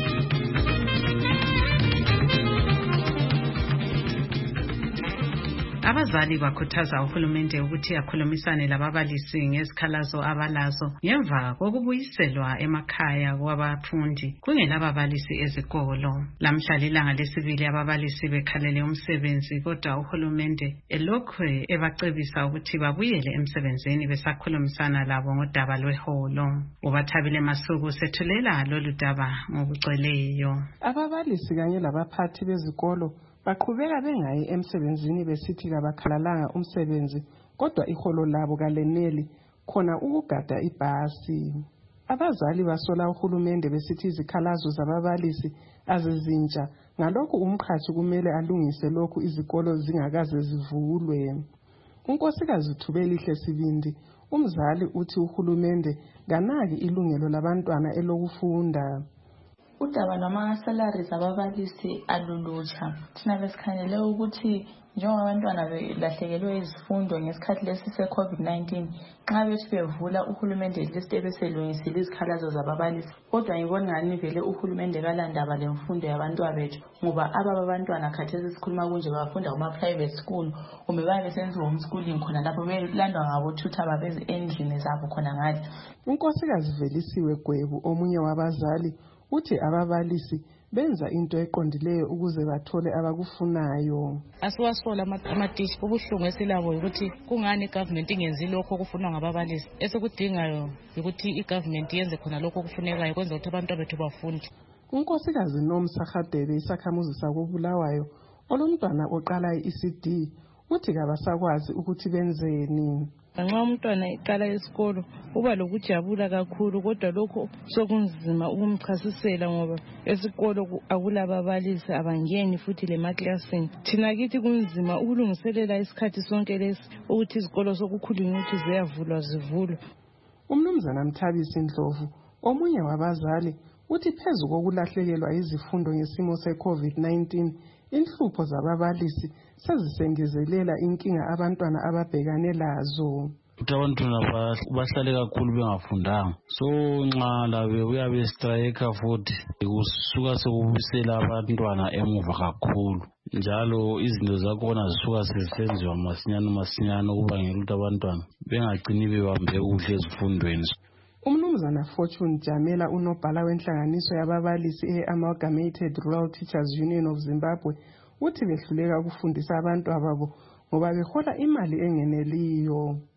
Abazali bakhuthaza uhulumende ukuthi akhulumisane lababalisi ngezikhalazo abalazo ngemva kokubuyiselwa emakhaya kwabafundi kungelababalisi ezikolo. Lamhla lilanga lesibili ababalisi bekhalele umsebenzi kodwa uhulumende elokhu ebacebisa ukuthi babuyele emsebenzini besakhulumisana labo ngodaba lweholo. Ubathabile Masuku sethulela lolu daba ngokugcweleyo. Ababalisi kanye labaphathi bezikolo baqhubeka bengayi emsebenzini besithi kabakhalalanga umsebenzi kodwa iholo labo kaleneli khona ukugada ibhasi. Abazali basola uhulumende besithi izikhalazo zababalisi azizintsha, ngalokhu umqhashi kumele alungise lokhu izikolo zingakaze zivulwe. uNkosikazi Thubelihle Sibindi umzali uthi uhulumende kanaki ilungelo labantwana elokufunda. Udaba lwama-salaries ababalisi alulutsha. Thina besikhanele ukuthi njengoba abantwana belahlekelwe izifundo ngesikhathi lesi se-COVID-19 nxa bethi bevula uhulumende list ebeselungisile izikhalazo zababalisi. Kodwa ngibona ngani vele uhulumende kalandaba lemfundo yabantwana bethu ngoba abantwana khathesi sikhuluma kunje bafunda kuma-private school kumbe babesenza homeschooling khona lapho belandwa ngabo-tutor babenza endlini zabo khona ngale. uNkosikazi Velisiwe Gwebu omunye wabazali uthi ababalisi benza into eqondileyo ukuze bathole abakufunayo. Asiwasola amatishi ubuhlungu esilabo ukuthi kungani igovernment ingenzi lokho okufunwa ngababalisi. Esekudingayo ukuthi igovernment yenze khona lokho okufunekayo kwenza ukuthi abantu bethu bafunde. uNkosikazi Nomsa Hadebe isakhamuzi sakoBulawayo olomntwana oqala i-ECD uthi kabasakwazi ukuthi benzeni. Nxa umntwana eqala esikolo uba lokujabula kakhulu kodwa lokho sokunzima ukumchasisela ngoba esikolo akulababalisi abangeni futhi lemaklasini. Thina kithi kunzima ukulungiselela isikhathi sonke lesi ukuthi izikolo sokukhulunywa ukuthi ziyavulwa zivulwe. uMnumzana Mthabisi Ndlovu omunye wabazali uthi phezu kokulahlekelwa izifundo ngesimo se-COVID-19 inhlupho zababalisi sezisengezelela inkinga abantwana ababhekane lazo. Abantwana bahlale kakhulu bengafundanga, so nxa labe uyabe strike futhi kusuka sekubisela abantwana emuva kakhulu, njalo izinto zakhona zisuka sezisenziwa masinyane ukubangela ukuthi abantwana bengagcini bebambe kuhle ezifundweni. uMnumzana Fortune Jamela unobhala wenhlanganiso yababalisi e-Amalgamated Rural Teachers Union of Zimbabwe uthi behluleka ukufundisa abantu ababo ngoba behola imali engeneliyo.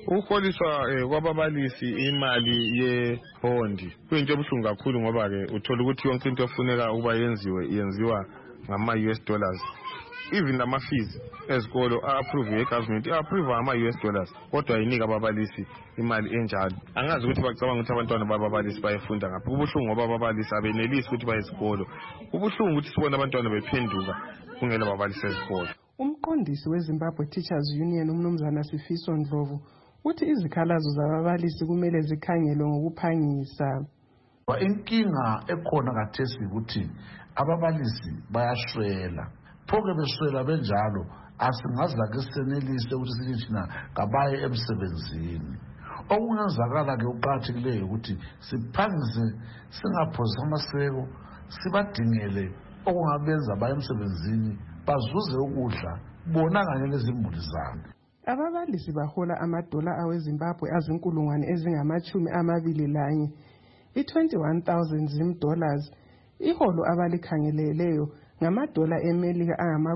Ukuholiswa kwababalisi imali yebhondi kuyinto ebuhlungu kakhulu ngoba ke uthola ukuthi yonke into efuneka ukuba yenziwa ngama-US dollars. Even ama fees ezikolo approve government approve ama-US dollars kodwa ayinika ababalisi imali enjalo. Angazi ukuthi bacabanga ukuthi abantwana bababalisi bayefunda ngaphi. Kubuhlungu ngoba ababalisi abenelisi ukuthi baye esikolo. Kubuhlungu ukuthi sibone abantwana bephenduka kungela ababalisi ezikolo. Umqondisi weZimbabwe Teachers Union uMnumzana Sifiso Ndlovu uthi izikhalazo zababalisi kumele zikhangelwe ngokuphangisa. Inkinga ekhona kathesi ukuthi ababalisi bayashwela. Phoke beswela benjalo asingazake senelise ukuthi sithi thina kabaye emsebenzini. Okungenzakala ke uqhathikileyo ukuthi siphangise singaphozisa amaseko sibadingele okungabenza baye emsebenzini bazuze ukudla bona kanye nezimuli zabo. Ababalisi bahola amadola aweZimbabwe azinkulungwane ezingama-21, i-21,000 zim-dollars. Iholo abalikhangeleleyo ngamadola eMelika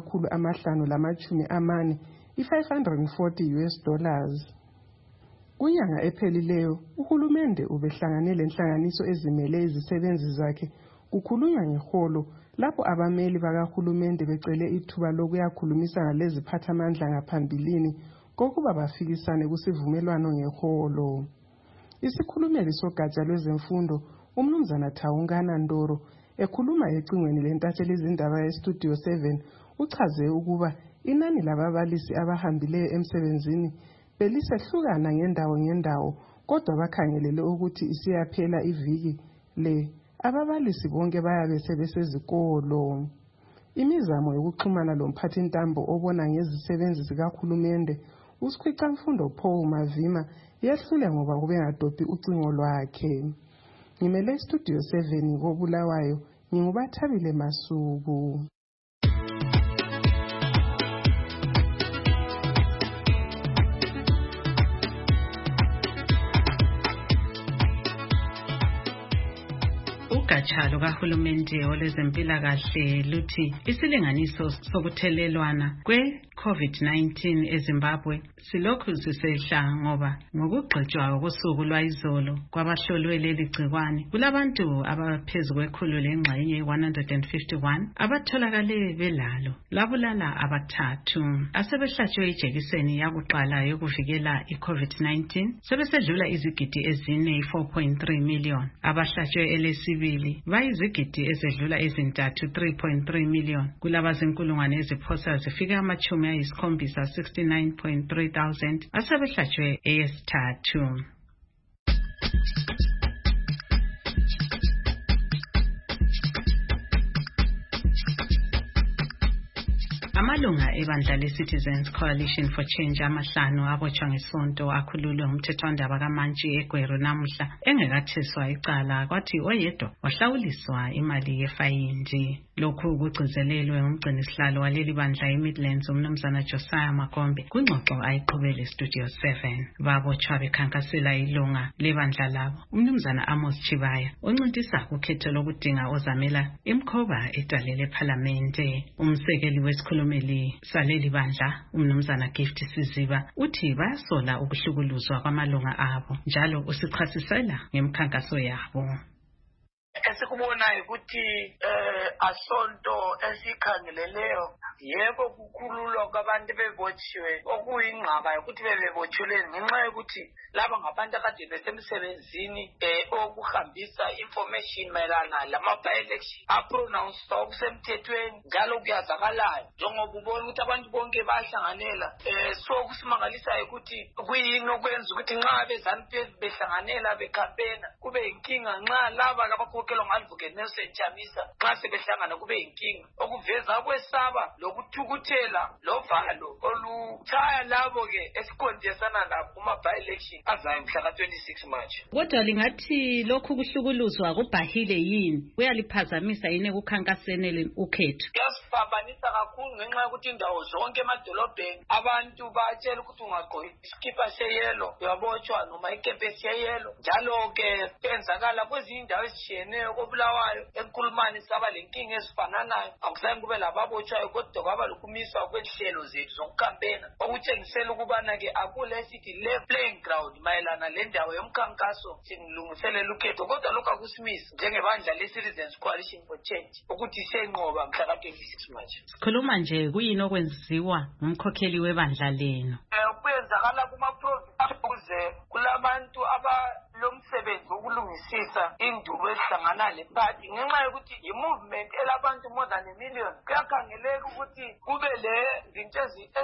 angama-540, i-540 US dollars. Kunyanga ephelileyo, uhulumende ubehlangane lenhlanganiso ezimele izisebenzi zakhe kukhulunywa ngeholo lapho abameli bakahulumende becele ithuba lokuyakhulumisana leziphathamandla ngaphambilini kokuba bafikisane kusivumelwano ngeholo. Isikhulumeli sogatsha lwezemfundo uMnumzana Thawungana Ndoro ekhuluma ecingweni lentatheli izindaba yeStudio 7 uchaze ukuba inani lababalisi abahambileyo emsebenzini belisehlukana ngendawo kodwa bakhangelele ukuthi isiyaphela iviki le ababalisi bonke bayabe sebesezikolo. Imizamo yokuxhumana lomphathintambo obona ngezisebenzi zikahulumende uSikhwicamfundo Paul Mavima yehlule ngoba kubengadophi ucingo lwakhe. Ngimele iStudio 7 koBulawayo nginguBathabile Masuku. Ugatsha lukahulumende olwezempilakahle luthi isilinganiso sokuthelelwana kwe-COVID-19 eZimbabwe silokhu sisehla ngoba ngokugqitshwa kosuku lwayizolo kwabahlolwe leli gciwane kulabantu abaphezu kwekhulu lengxenye 151 abatholakale belalo labulala abathathu asebehlatshwe ijekiseni yakuqala yokuvikela i-COVID-19 sebesedlula izigidi ezine 4.3 million abahlatshwe elesibili bayizigidi ezedlula ezintathu 3.3 million kulabazinkulungwane eziphosa zifika amachumi 69.3,000 asebehlatshwe eyesithathu. Amalunga ebandla le-Citizens Coalition for Change amahlanu abotshwa ngesonto akhululwe umthethwandaba kaMantshi eGweru namuhla engekathiswa icala kwathi oyedwa wahlawuliswa imali yefayindi. Lokhu kugcizelelwe ngumgcinisihlalo waleli bandla eMidlands uMnumzana Josiah Magombe kwingxoxo ayiqhubele eStudio 7. Babotshwa bekhankasela ilunga lebandla labo uMnumzana Amos Chibaya oncintisa kukhetho lokudinga ozamela imkhoba etalele eParlamente. Umsekeli wesikhulumeli saleli bandla uMnumzana Gift Siziba uthi bayasola ukuhlukuluzwa kwamalunga abo njalo usichasisela ngemkhankaso yabo. Esikubonayo ukuthi asonto esikhangeleleyo yebo kukhululwa kwabantu bebotshiwe okuyingqaba ukuthi bebebotshiwe ngenxa yokuthi laba ngabantu akade besemsebenzini okuhambisa information mayelana lama-by-election apronounced okusemthethweni njalo kuyazakalayo njengoba ubona ukuthi abantu bonke bayahlanganela so kusimangalisayo ukuthi kuyini okwenza ukuthi nxa beZANU-PF behlanganela bekhampena kube yinkinga nxa laba abakhokelwa ngu-Advocate Nelson Chamisa nxa sebehlangana kube yinkinga okuveza kwesaba lokuthukuthela lovalo oluthaya labo-ke esiqondisana labo kuma-by-election azayo mhla ka-26 March. Kodwa lingathi lokhu kuhlukuluzwa kubhahile yini kuyaliphazamisa yini ekukhankaseni ukhetho? Kuyasiphambanisa kakhulu ngenxa yokuthi indawo zonke emadolobheni abantu batshela ukuthi ungagqoka isikipa seyelo uyabotshwa noma ikepesi yeyelo njalo-ke kwenzakala kwezinye indawo ezishiyeneyo koBulawayo eNkulumane saba lenkinga ezifananayo akuzange kube lababotshwayo kodwa kweza kwaba lokumiswa kwehlelo zethu zokukampena okutshengisela ukubana ke akule sithi le playing ground mayelana le ndawo yomkhankaso silungiselela ukhetho kodwa lokho akusimisi njengebandla le-Citizens Coalition for Change ukuthi senqoba mhla ka-26 March. Sikhuluma nje kuyini okwenziwa ngumkhokheli webandla leno? Kuyenzakala kuma-province ukuze kulabantu lomsebenzi wokulungisisa indubo ezihlangana le-party ngenxa yokuthi yi-movement elabantu more than 1 million. Kuyakhangeleka ukuthi kube le zinto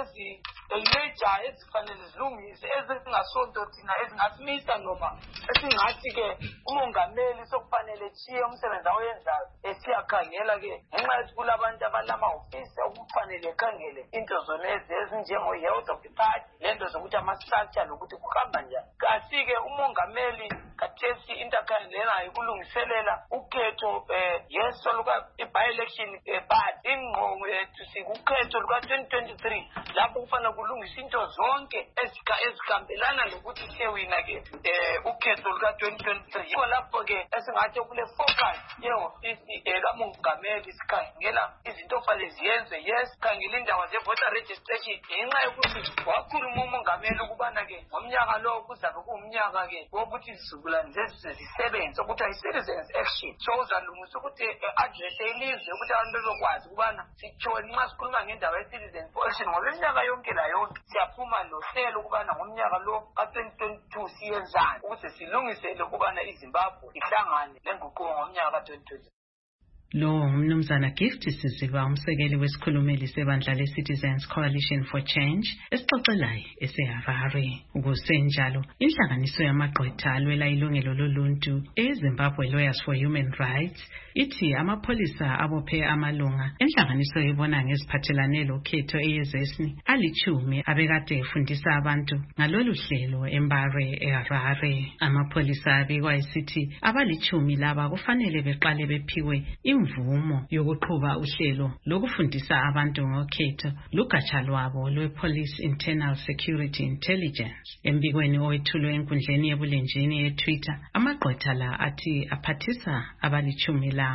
ezi-major ezifanele zilungise ezingasonto thina ezingasimisa noma esingathi-ke umongameli sokufanele tshiye umsebenzi awenzayo esiyakhangela-ke ngenxa yokuthi kulabantu abalamahofisi okufanele ekhangele into zona ezinjengo-health of the party lento zokuthi ama-structure lokuthi kuhamba njani. Kasi-ke umongameli kathesi into akhangelelayo ukulungiselela ukhetho yeso luka-by-election but ingqongo yethu sikukhetho luka-2023 lapho kufanele kulungisa into zonke ezihambelana lokuthi siyewina-ke ukhetho luka-2023. Yiko lapho-ke esingathi kule focus yehofisi kamongameli sikhangela izinto okufanele ziyenzwe. Yes, sikhangela indawo ze-voter registration ngenxa yokuthi wakhuluma umongameli ukubana-ke ngomnyaka lo kuzabe kuwumnyaka-ke wokuthi izizukulwane zethu zisebenze ukuthi ayi-citizens action. So uzalungisa ukuthi address ilizwe ukuthi abantu bezokwazi ukubana sitshoni nxa sikhuluma ngendawo ye-citizens action ngoba iminyaka yonke la yonke siyaphuma nohlelo ukubana ngomnyaka lo ka-2022 siyenzani ukuze silungisele ukubana iZimbabwe ihlangane lenguquko ngomnyaka ka-2020. Lo umnumzana Gift Siziba umsekeli wesikhulumeli sebandla le-Citizens Coalition for Change esixoxelayo eseHarare. Kusenjalo inhlanganiso yamagqwetha alwela ilungelo loluntu eZimbabwe Lawyers for Human Rights ithi amapholisa abophe amalunga enhlanganiso ebona ngeziphathelane lokhetho eyezesini 10 abekade efundisa abantu ngalolu hlelo eMbare eHarare. Amapholisa abikwa isithi aba-10 laba kufanele beqale bephiwe imvumo yokuqhuba uhlelo lokufundisa abantu ngokhetho lugatsha lwabo lwe-Police Internal Security Intelligence. Embikweni owethulwe enkundleni yebulenjini ye-Twitter, amagqwetha la athi aphathisa aba-10 laba.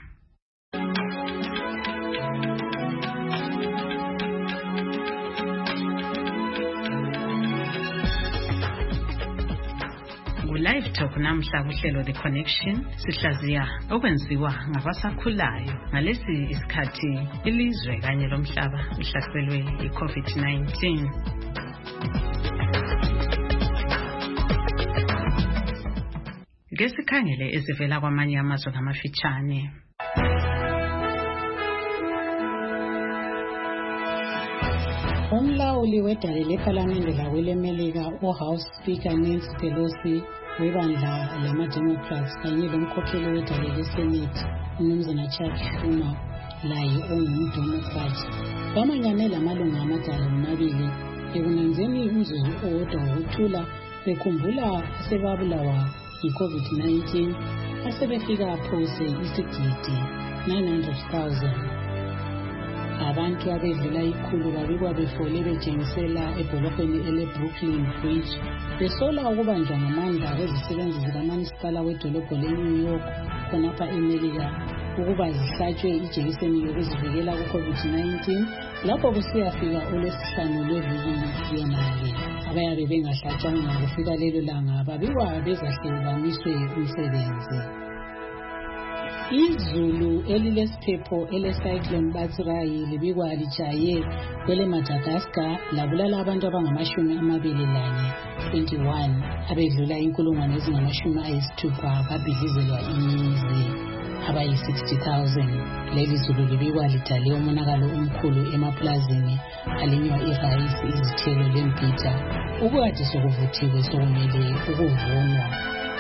Live Talk namhla kuhlelo The Connection sihlaziya okwenziwa ngabasakhulayo ngalesi isikhathi ilizwe kanye lomhlaba uhlaselwe i-COVID-19. Ngesikhangele ezivela kwamanye amazwe ngamafitshane. Umlawuli wedale lephalamende lakwelemelika uHouse Speaker Nancy Pelosi webandla lama-Democrats kanye lomkhokheli wedale leSenate umnumzana Chuck Schumer laye ongumdemocrat bamanyane lamalunga amadala omabili ekunenzeni umzuzu owodwa wokuthula bekhumbula asebabulawa yi-COVID-19 asebefika phose isigidi 900,000. Abantu abedlula 100 babikwa befole betshengisela edolobheni ele-Brooklyn Bridge besola ukubanjwa ngamandla kwezisebenzi zikamasipala wedolobho le-New York khonapha eMelika ukuba zihlatshwe ijekiseni yokuzivikela ku-COVID-19 lapho kusiyafika olwesihlanu lweviki yonale. Abayabe bengahlatshwanga kufika lelo langa babikwa bezahle bamiswe umsebenzi. Izulu elilesiphepho ele-cyclone Batsirai libikwa lijaye kwele Madagascar labulala abantu abangama-21 abedlula 60,000 babhizizelwa imizi abayi-60,000. Leli zulu libikwa lidale umonakalo omkhulu emaplazini alinywa irayisi, izithelo lembhida ukukade sokuvuthiwe sokumele ukuvunwa.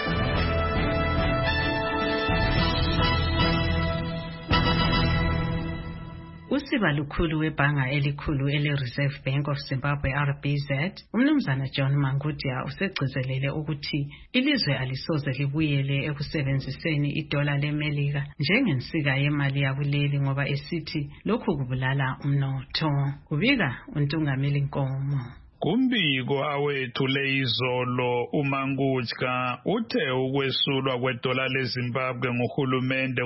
Usiba lukhulu webhanga elikhulu ele-Reserve Bank of Zimbabwe RBZ, umnumzana John Mangudia usegcizelele ukuthi ilizwe alisoze libuyele ekusebenziseni idola leMelika njengensika yemali yakuleli ngoba esithi lokhu kubulala umnotho. Kubika uNtungameli Nkomo. Kumbiko awethule izolo uMangutshka uthe ukwesulwa kwedola leZimbabwe nguhulumende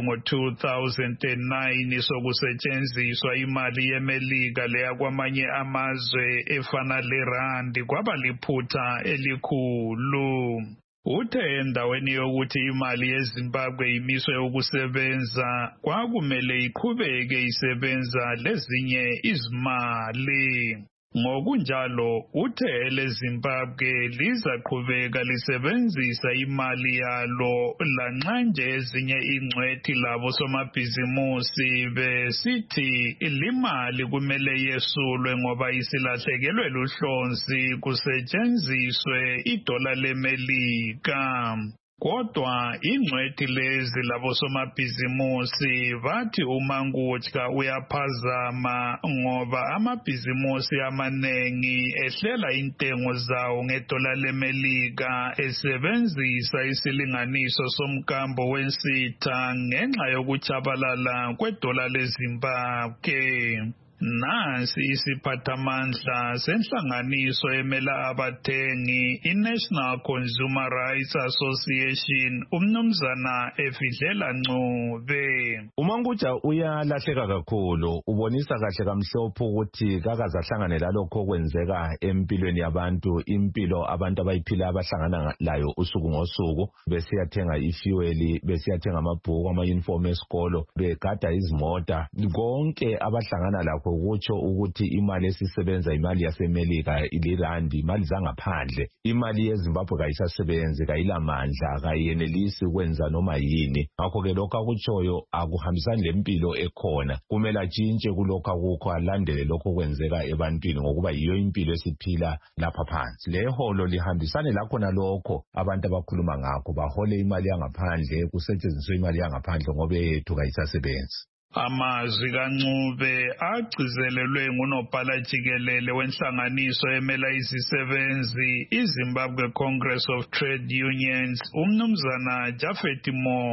ngo-2009 sokusetshenziswa imali yeMelika leya kwamanye amazwe efana leRandi kwaba liphutha elikhulu. Uthe endaweni yokuthi imali yeZimbabwe imiswe ukusebenza kwakumele iqhubeke isebenza lezinye izimali. Ngokunjalo uthe leZimbabwe lizaqhubeka lisebenzisa imali yalo lanxa nje ezinye ingcwethi labo somabhizimusi besithi limali kumele yesulwe ngoba isilahlekelwe luhlonzi kusetshenziswe idola leMelika. Kodwa ingcwethi lezi labo somabhizimusi bathi uMangutshka uyaphazama ngoba amabhizimusi amanengi ehlela intengo zawo ngedola leMelika esebenzisa isilinganiso somkambo wensitha ngenxa yokuchabalala kwedola leZimbabwe. Nansi isiphathamandla senhlanganiso emela abathengi iNational Consumer Rights Association umnumzana Efidlela Ncube. uMangutshka uyalahleka kakhulu, ubonisa kahle kamhlophe ukuthi kakaze ahlangane lalokho okwenzeka empilweni yabantu, impilo abantu abayiphila abahlangana layo usuku ngosuku, besiyathenga ifuel, besiyathenga amabhuku, ama-uniform esikolo, begada izimota, konke abahlangana lakho kutsho ukuthi imali esisebenza imali yaseMelika ilirandi, imali zangaphandle. Imali yeZimbabwe kayisasebenzi, kayilamandla, kayenelisi ukwenza noma yini. Ngakho ke lokho akutshoyo akuhambisani lempilo ekhona. Kumele atshintshe kulokho akukho, alandele lokho kwenzeka ebantwini ngokuba yiyo impilo esiphila lapha phansi. Le holo lihambisane lakhona lokho abantu abakhuluma ngakho, bahole imali yangaphandle, kusetshenziswe imali yangaphandle ngoba yethu kayisasebenzi. Amazwi kaNcube agcizelelwe ngunobhala jikelele wenhlanganiso emela izisebenzi iZimbabwe Congress of Trade Unions umnumzana Japhet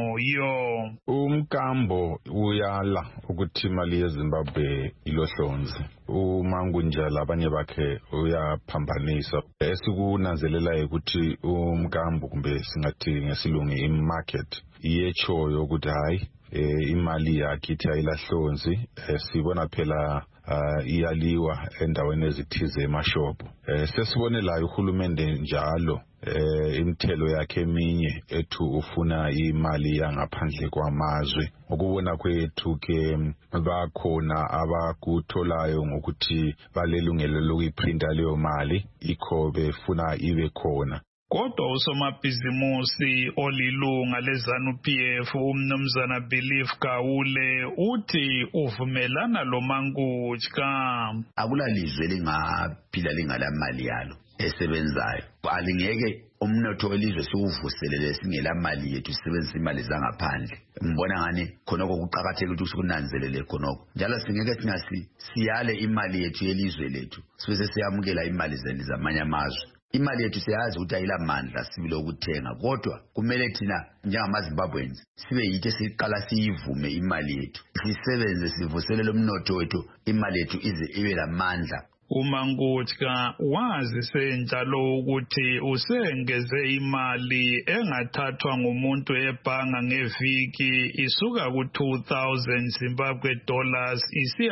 Moyo. Umkambo uyala ukuthi imali yeZimbabwe ilohlonzi. uMangutshka labanye bakhe uyaphambanisa. Esikunanzelelayo ukuthi umkambo kumbe singathi ngesilungu imarket iyetshoyo ukuthi hayi imali yakhe ithi ayilahlonzi. Sibona phela iyaliwa endaweni ezithize emashophu. Sesibone layo uhulumende njalo imithelo yakhe eminye ethu ufuna imali yangaphandle kwamazwe. Ukubona kwethu ke bakhona abakutholayo ngokuthi balelungelo lokuyiprinta leyo mali, ikho befuna ibe khona. Kodwa usomabhizimusi olilunga leZANU-PF umnumzana Belief Gawule uthi uvumelana lo Mangutshka. Akulalizwe lingaphila lingalamali yalo esebenzayo. Alingeke umnotho welizwe siwuvuselele singela mali yethu sisebenzisa imali zangaphandle. Ngibona ngani khonoko kuqhakathekile ukuthi sikunanzelele khonoko. Njalo singeke thina siyale imali yethu yelizwe lethu. Sibe siyamukela imali zamanye amazwe. Imali yethu siyazi ukuthi ayilamandla sibile ukuthenga, kodwa kumele thina njengamaZimbabweans sibe yithi siqala siyivume imali yethu, sisebenze sivuselele umnotho wethu, imali yethu ize ibe lamandla. uMangutshka wazise njalo ukuthi usengeze imali engathathwa ngumuntu ebhanga ngeviki isuka ku$2,000 Zimbabwe dollars isiya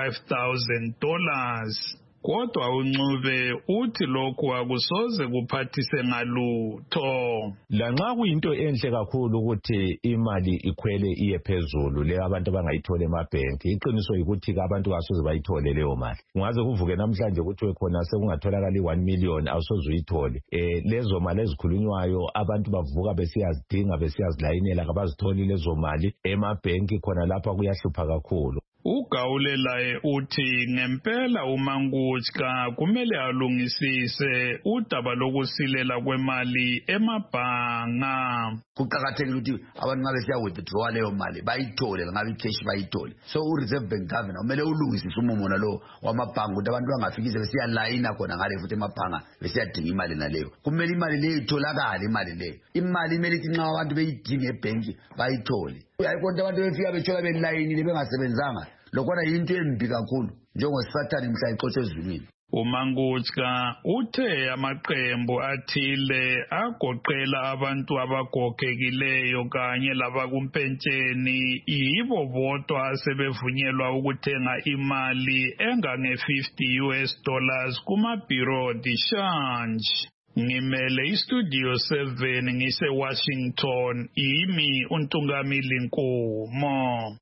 ku$5,000. Kodwa uNcube uthi lokhu akusoze kuphathise ngalutho. Lanxa kuyinto enhle kakhulu ukuthi imali ikhwele iye phezulu le abantu abangayithola emabhenki, iqiniso ukuthi abantu kasoze bayithole leyo mali. Ungaze kuvuke namhlanje ukuthi khona sekungatholakala i1 million awusoze uyithole. Lezo mali ezikhulunywayo abantu bavuka besiyazidinga besiyazilayinela kabazitholi lezo mali emabhenki, khona lapha kuyahlupha kakhulu. Ugawule laye uthi ngempela uMangutshka kumele alungisise udaba lokusilela kwemali emabhanga. Kuqhakathekile ukuthi abantu ngabe siya withdraw leyo mali bayithole, ngabe icash bayithole. So uReserve Bank Governor kumele ulungisise umumo nalo wamabhanga ukuthi abantu bangafikize besiya line khona ngale futhi emabhanga besiyadinga imali naleyo. Kumele imali leyo itholakale imali leyo. Imali imele ithi nxa abantu beyidinga ebhenki bayithole. Ayikho abantu befika bethola belayinile bengasebenzanga. Lokho yinto embi kakhulu njengoSathane mhla ixotshe ezulwini. uMangutska uthe amaqembu athile agoqela abantu abagogekileyo kanye labakumpentsheni yibo bodwa asebevunyelwa ukuthenga imali engange-$50 kuma-bureau de change. Ngimele istudio 7 ngise-Washington, imi uNtungamili Nkomo.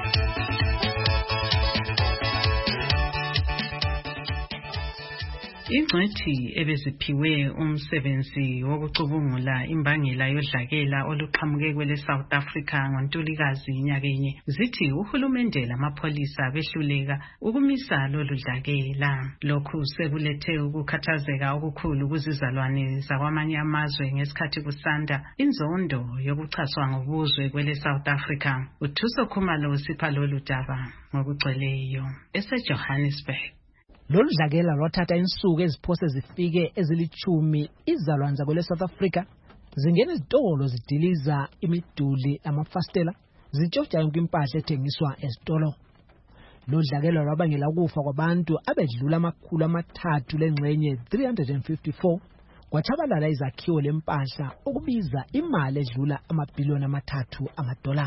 Ingcwethi ebeziphiwe umsebenzi wokucubungula imbangela yodlakela oluqhamuke kwele South Africa ngoNtulikazi inyakenye zithi uhulumende lamapholisa behluleka ukumisa lolu dlakela. Lokhu sekulethe ukukhathazeka okukhulu kuzizalwane zakwamanye amazwe ngesikhathi kusanda inzondo yokuchaswa ngobuzwe kwele South Africa. uThuso Khumalo sipha lolu daba ngokugcweleyo eseJohannesburg. Lolu dlakela lwathatha insuku eziphose zifike ezilithumi izalwane zakwele South Africa zingena izitolo zidiliza imiduli amafastela zitshotshwa yonke impahla ethengiswa ezitolo. Lolu dlakela lwabangela ukufa kwabantu abedlula 300 lengxenye 354 kwatshabalala izakhiwo lempahla ukubiza imali edlula amabhiliyoni $3.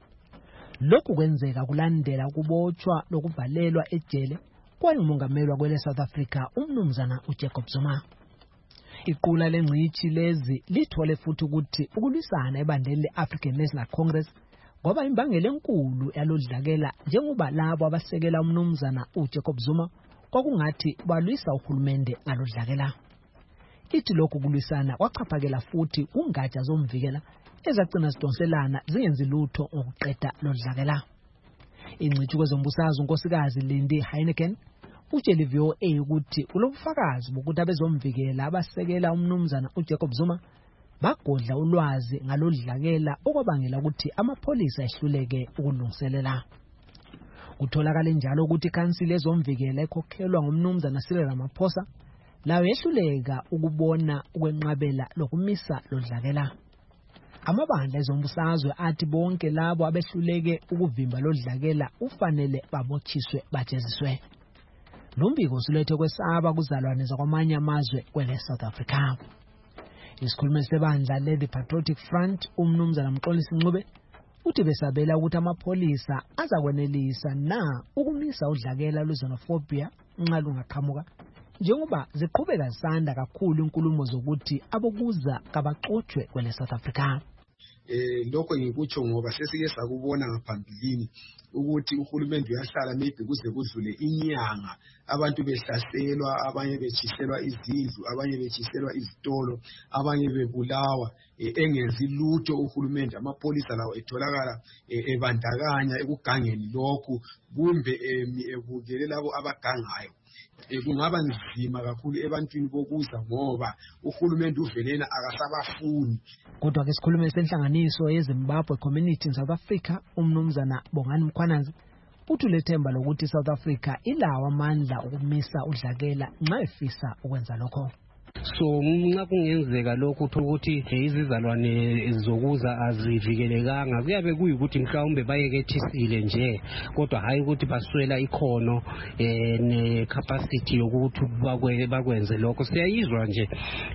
Lokhu kwenzeka kulandela ukubotshwa lokuvalelwa ejele kwayengumongameli wakwele South Africa umnumzana uJacob Zuma. Iqula lengcithi lezi lithole futhi ukuthi ukulwisana ebandleni le-African National Congress kwaba imbangela enkulu yalodlakela njengoba labo abasekela umnumzana uJacob Zuma kwakungathi balwisa uhulumende ngalodlakela. Ithi lokhu kulwisana kwachaphakela futhi kungatsha zomvikela ezagcina zidonselana zingenzi lutho ngokuqeda lodlakela. Ingcithi kwezombusazwe unkosikazi Lindy Heineken utshele VOA ukuthi ulobufakazi bokuthi abezomvikela abasekela umnumzana uJacob Zuma bagodla ulwazi ngalodlakela okwabangela ukuthi amapholisa ehluleke ukulungiselela. Kutholakala njalo ukuthi ikhansili ezomvikela ekhokhelwa ngumnumzana Cyril Ramaphosa layo yehluleka ukubona ukwenqabela lokumisa lodlakela. Amabandla ezombusazwe athi bonke labo abehluleke ukuvimba lodlakela ufanele babotshiswe bajeziswe. Lombiko usulethe kwesaba kuzalwane zakwamanye amazwe kwele South Africa. Isikhulumeli sebandla le Patriotic Front umnumzana Mxolisi Ncube uthi besabela ukuthi amapholisa azakwenelisa na ukumisa udlakela lwezenophobia nxa lungaqhamuka njengoba ziqhubeka zisanda kakhulu inkulumo zokuthi abokuza kabaxothwe kwele South Africa. Lokho ngikutsho ngoba sesike sakubona ngaphambilini ukuthi uhulumende uyahlala maybe kuze kudlule inyanga abantu behlaselwa, abanye bechiselwa izindlu, abanye bechiselwa izitolo, abanye bebulawa engenzi lutho uhulumende. Amapholisa lawo etholakala ebandakanya ekugangeni lokhu kumbe ebukele labo abagangayo. Kungaba nzima kakhulu ebantwini bokuza ngoba uhulumende uvelena akasabafuni. Kodwa ke isikhulumeli senhlanganiso yeZimbabwe Community in South Africa umnumzana Bongani Mkhwanazi uthi lethemba lokuthi South Africa ilawa amandla ukumisa udlakela nxa efisa ukwenza lokho. So nxa kungenzeka lokho ukuthi izizalwane zokuza azivikelekanga kuyabe kuyikuthi mhlawumbe bayekethisile nje kodwa hayi ukuthi baswela ikhono ne-capacity yokuthi bakwenze lokho. Siyayizwa nje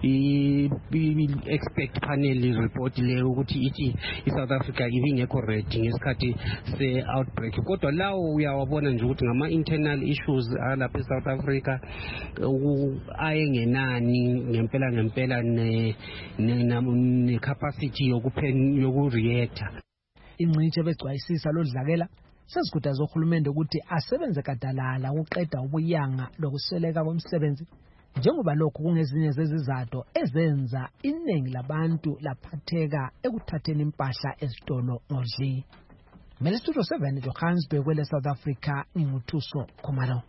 i-expert panel report leyo ukuthi ithi i-South Africa ibingekho ready ngesikhathi se-outbreak kodwa lawo uyawabona nje ukuthi ngama-internal issues alapha e-South Africa ayengenani ngempela ne-capacity yokureacta. Ingcithi ebegcwayisisa lodlakela sezikhuthaza uhulumende ukuthi asebenze gadalala ukuqeda ubuyanga lokusweleka komsebenzi njengoba lokhu kungezinye zezizathu ezenza iningi labantu laphatheka ekuthatheni impahla ezitolo ngodli. Studio 7 Johannesburg kwele South Africa nginguthuso Khumalo.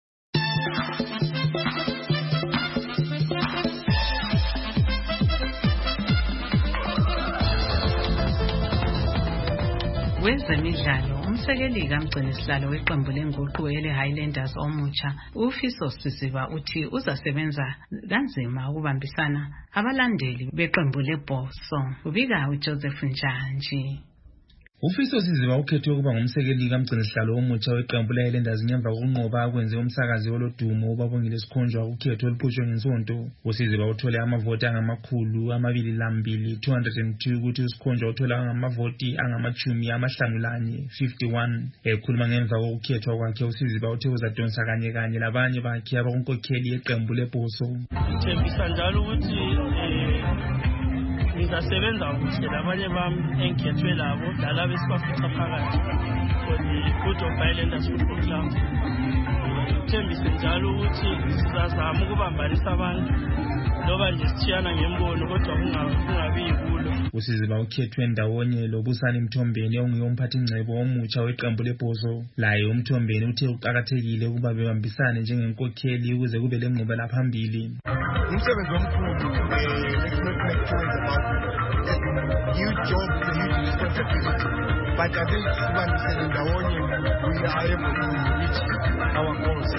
Wezemidlalo umsekeli kaMgcinisihlalo weqembu lenguquko ele Highlanders omutsha uFiso Sisiba uthi uzasebenza kanzima ukubambisana abalandeli beqembu leBhoso. Ubika uJoseph Njanji. Ufiso Siziba ukhethwe ukuba ngumsekeli kaMgcinisihlalo omutsha weqembu le-Highlanders ngemva kokunqoba akwenze umsakazi wolodumo uBabongile Sikhonjwa ukhetho oluphutshwe ngesonto. USiziba uthole amavoti angama-202 ukuthi uSikhonjwa uthola amavoti angama-51 ekhuluma ngemva kokukhethwa kwakhe. USiziba uthe uzadonsa kanye labanye bakhe abakunkokheli yeqembu leBhoso. Ngithembisa njalo ukuthi ngizasebenza kuhle labanye bami engikhethwe labo lalabo esibafica phakathi for the good of Highlanders Football Club. Ngithembise njalo ukuthi sizazama ukubambanisa abantu loba nje sithiyana ngembono kodwa kungabi yikulo. USiziba ukhethwe ndawonye loBusani Mthombeni onguye umphathingcebo omutsha weqembu leBhoso. Laye uMthombeni uthe uqakathekile ukuba bebambisane njengenkokheli ukuze kube lenqubela phambili. Umsebenzi omkhulu huge job, a huge responsibility, but I think sibambisene ndawonye we are able to reach our goals.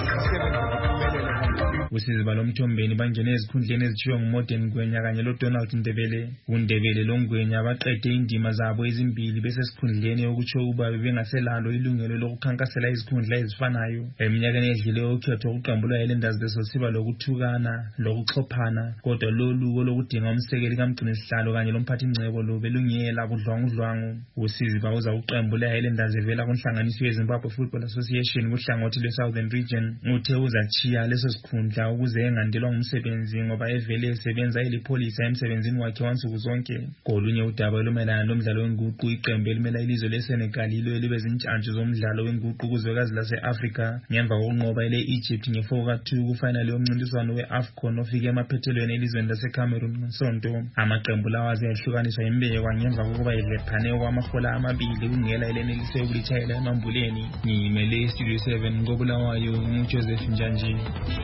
USiziba loMthombeni bangene ezikhundleni ezithiwa nguModern Ngwenya kanye loDonald Ndebele. uNdebele loNgwenya baqede indima zabo ezimbili bese sikhundleni okutsho ukuba bebengaselalo ilungelo lokukhankasela izikhundla ezifanayo. Eminyakeni edlule ukhetho kuqembu lwe-Highlanders besosiba lokuthukana lokuxhophana, kodwa lolu lokudinga umsekeli kaMgcinisihlalo kanye lomphathingcebo lo belungela budlwangudlwangu. USiziba uza uqembu le-Highlanders evela kunhlanganiso yeZimbabwe Football Association kuhlangothi lwe-Southern Region. Uthe uzachiya leso sikhundla ukuze engandelwa ngumsebenzi ngoba evele esebenza elipholisa emsebenzini wakhe wansuku zonke. Kolunye udaba olumelana nomdlalo wenguqu, iqembu elimela ilizwe leSenegal lilo elibe zintshantshu zomdlalo wenguqu kuzwekazi lase-Afrika ngemva kokunqoba ile-Egypt nge-4-2 kufinal yomncintiswano we-AFCON ofike emaphethelweni elizweni laseCameroon ngesonto. Amaqembu lawa azehlukaniswa imbekwa ngemva kokuba edlephane okwamahola amabili kungela elenelise ukulitshayela emambuleni. Ngimele iStudio 7 ngobulawayo uJoseph Njanji.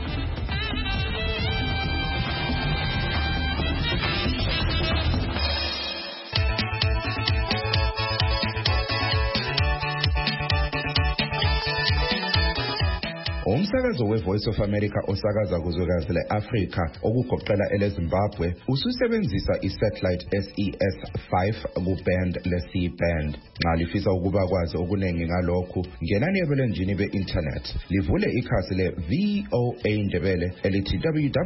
Umsakazo weVoice of America osakaza kuzwekazi le-Afrika okugoqela eleZimbabwe ususebenzisa isatellite SES5 kuband le-C-band. Nxa lifisa ukuba kwazi okuningi ngalokhu, ngenani ebulenjini be-internet livule ikhasi le-VOA Ndebele elithi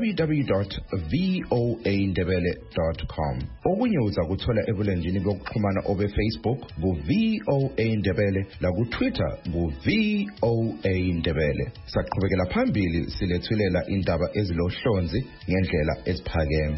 www.voandebele.com. Okunye uza kuthola ebulenjini bokuxhumana obe-Facebook ku-VOA Ndebele laku-Twitter ku-VOA Ndebele. Saqhubekela phambili silethulela indaba ezilohlonzi ngendlela eziphakeme.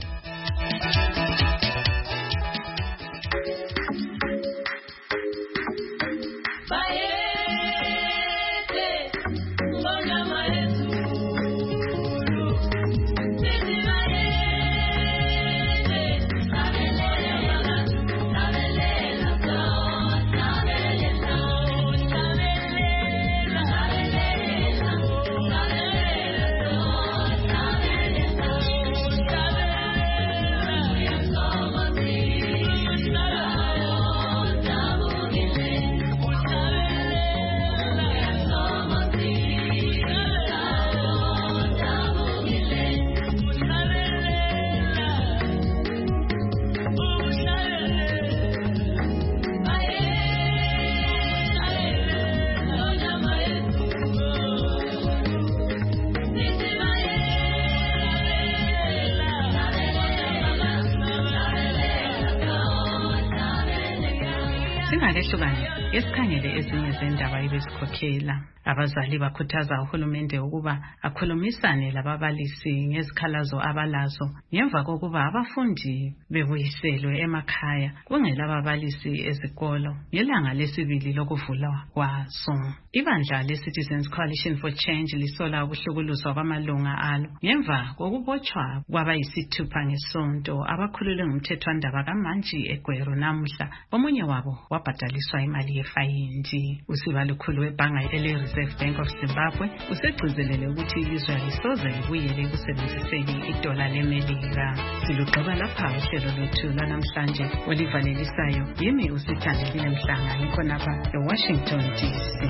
Singakehlukane esikhangele ezinye zendaba ebesikhokhela. Abazali bakhuthaza uhulumende ukuba akhulumisane lababalisi ngezikhalazo abalazo ngemva kokuba abafundi bebuyiselwe emakhaya kungela ababalisi ezikolo ngelanga lesibili lokuvulwa kwazo. Ibandla le-Citizens Coalition for Change lisola ukuhlukuluzwa kwamalunga alo ngemva kokubotshwa kwabayisithupha ngesonto abakhululwe ngumthethwandaba kaManji eGweru namuhla. Omunye wabo wabhadaliswa imali yefayindi. Usibalukhulu webhanga ele-Reserve Bank of Zimbabwe usegcizelele ukuthi ilizwe alisoze libuyele ekusebenziseni idola leMelika. Silugqiba lapha uhlelo lwethu lwanamhlanje olivalelisayo yimi uSithandile Mhlanga ngikhonapha eWashington DC.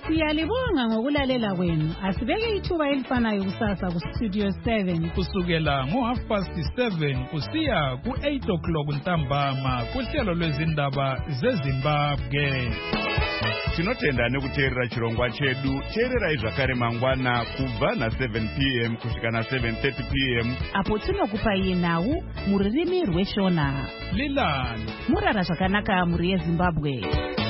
Siyalibonga ngokulalela kwenu. Asibeke ithuba elifanayo kusasa ku Studio 7 kusukela ngo7:30 kusiya ku8 ntambama kuhlelo lwezindaba zeZimbabwe. Tinotenda nekuteerera chirongwa chedu. Teererai zvakare mangwana kubva na7 p.m. kusvika na7:30 p.m. apo tinokupai nhau mururimi rweshona. Lilani murara zvakanaka muri yeZimbabwe.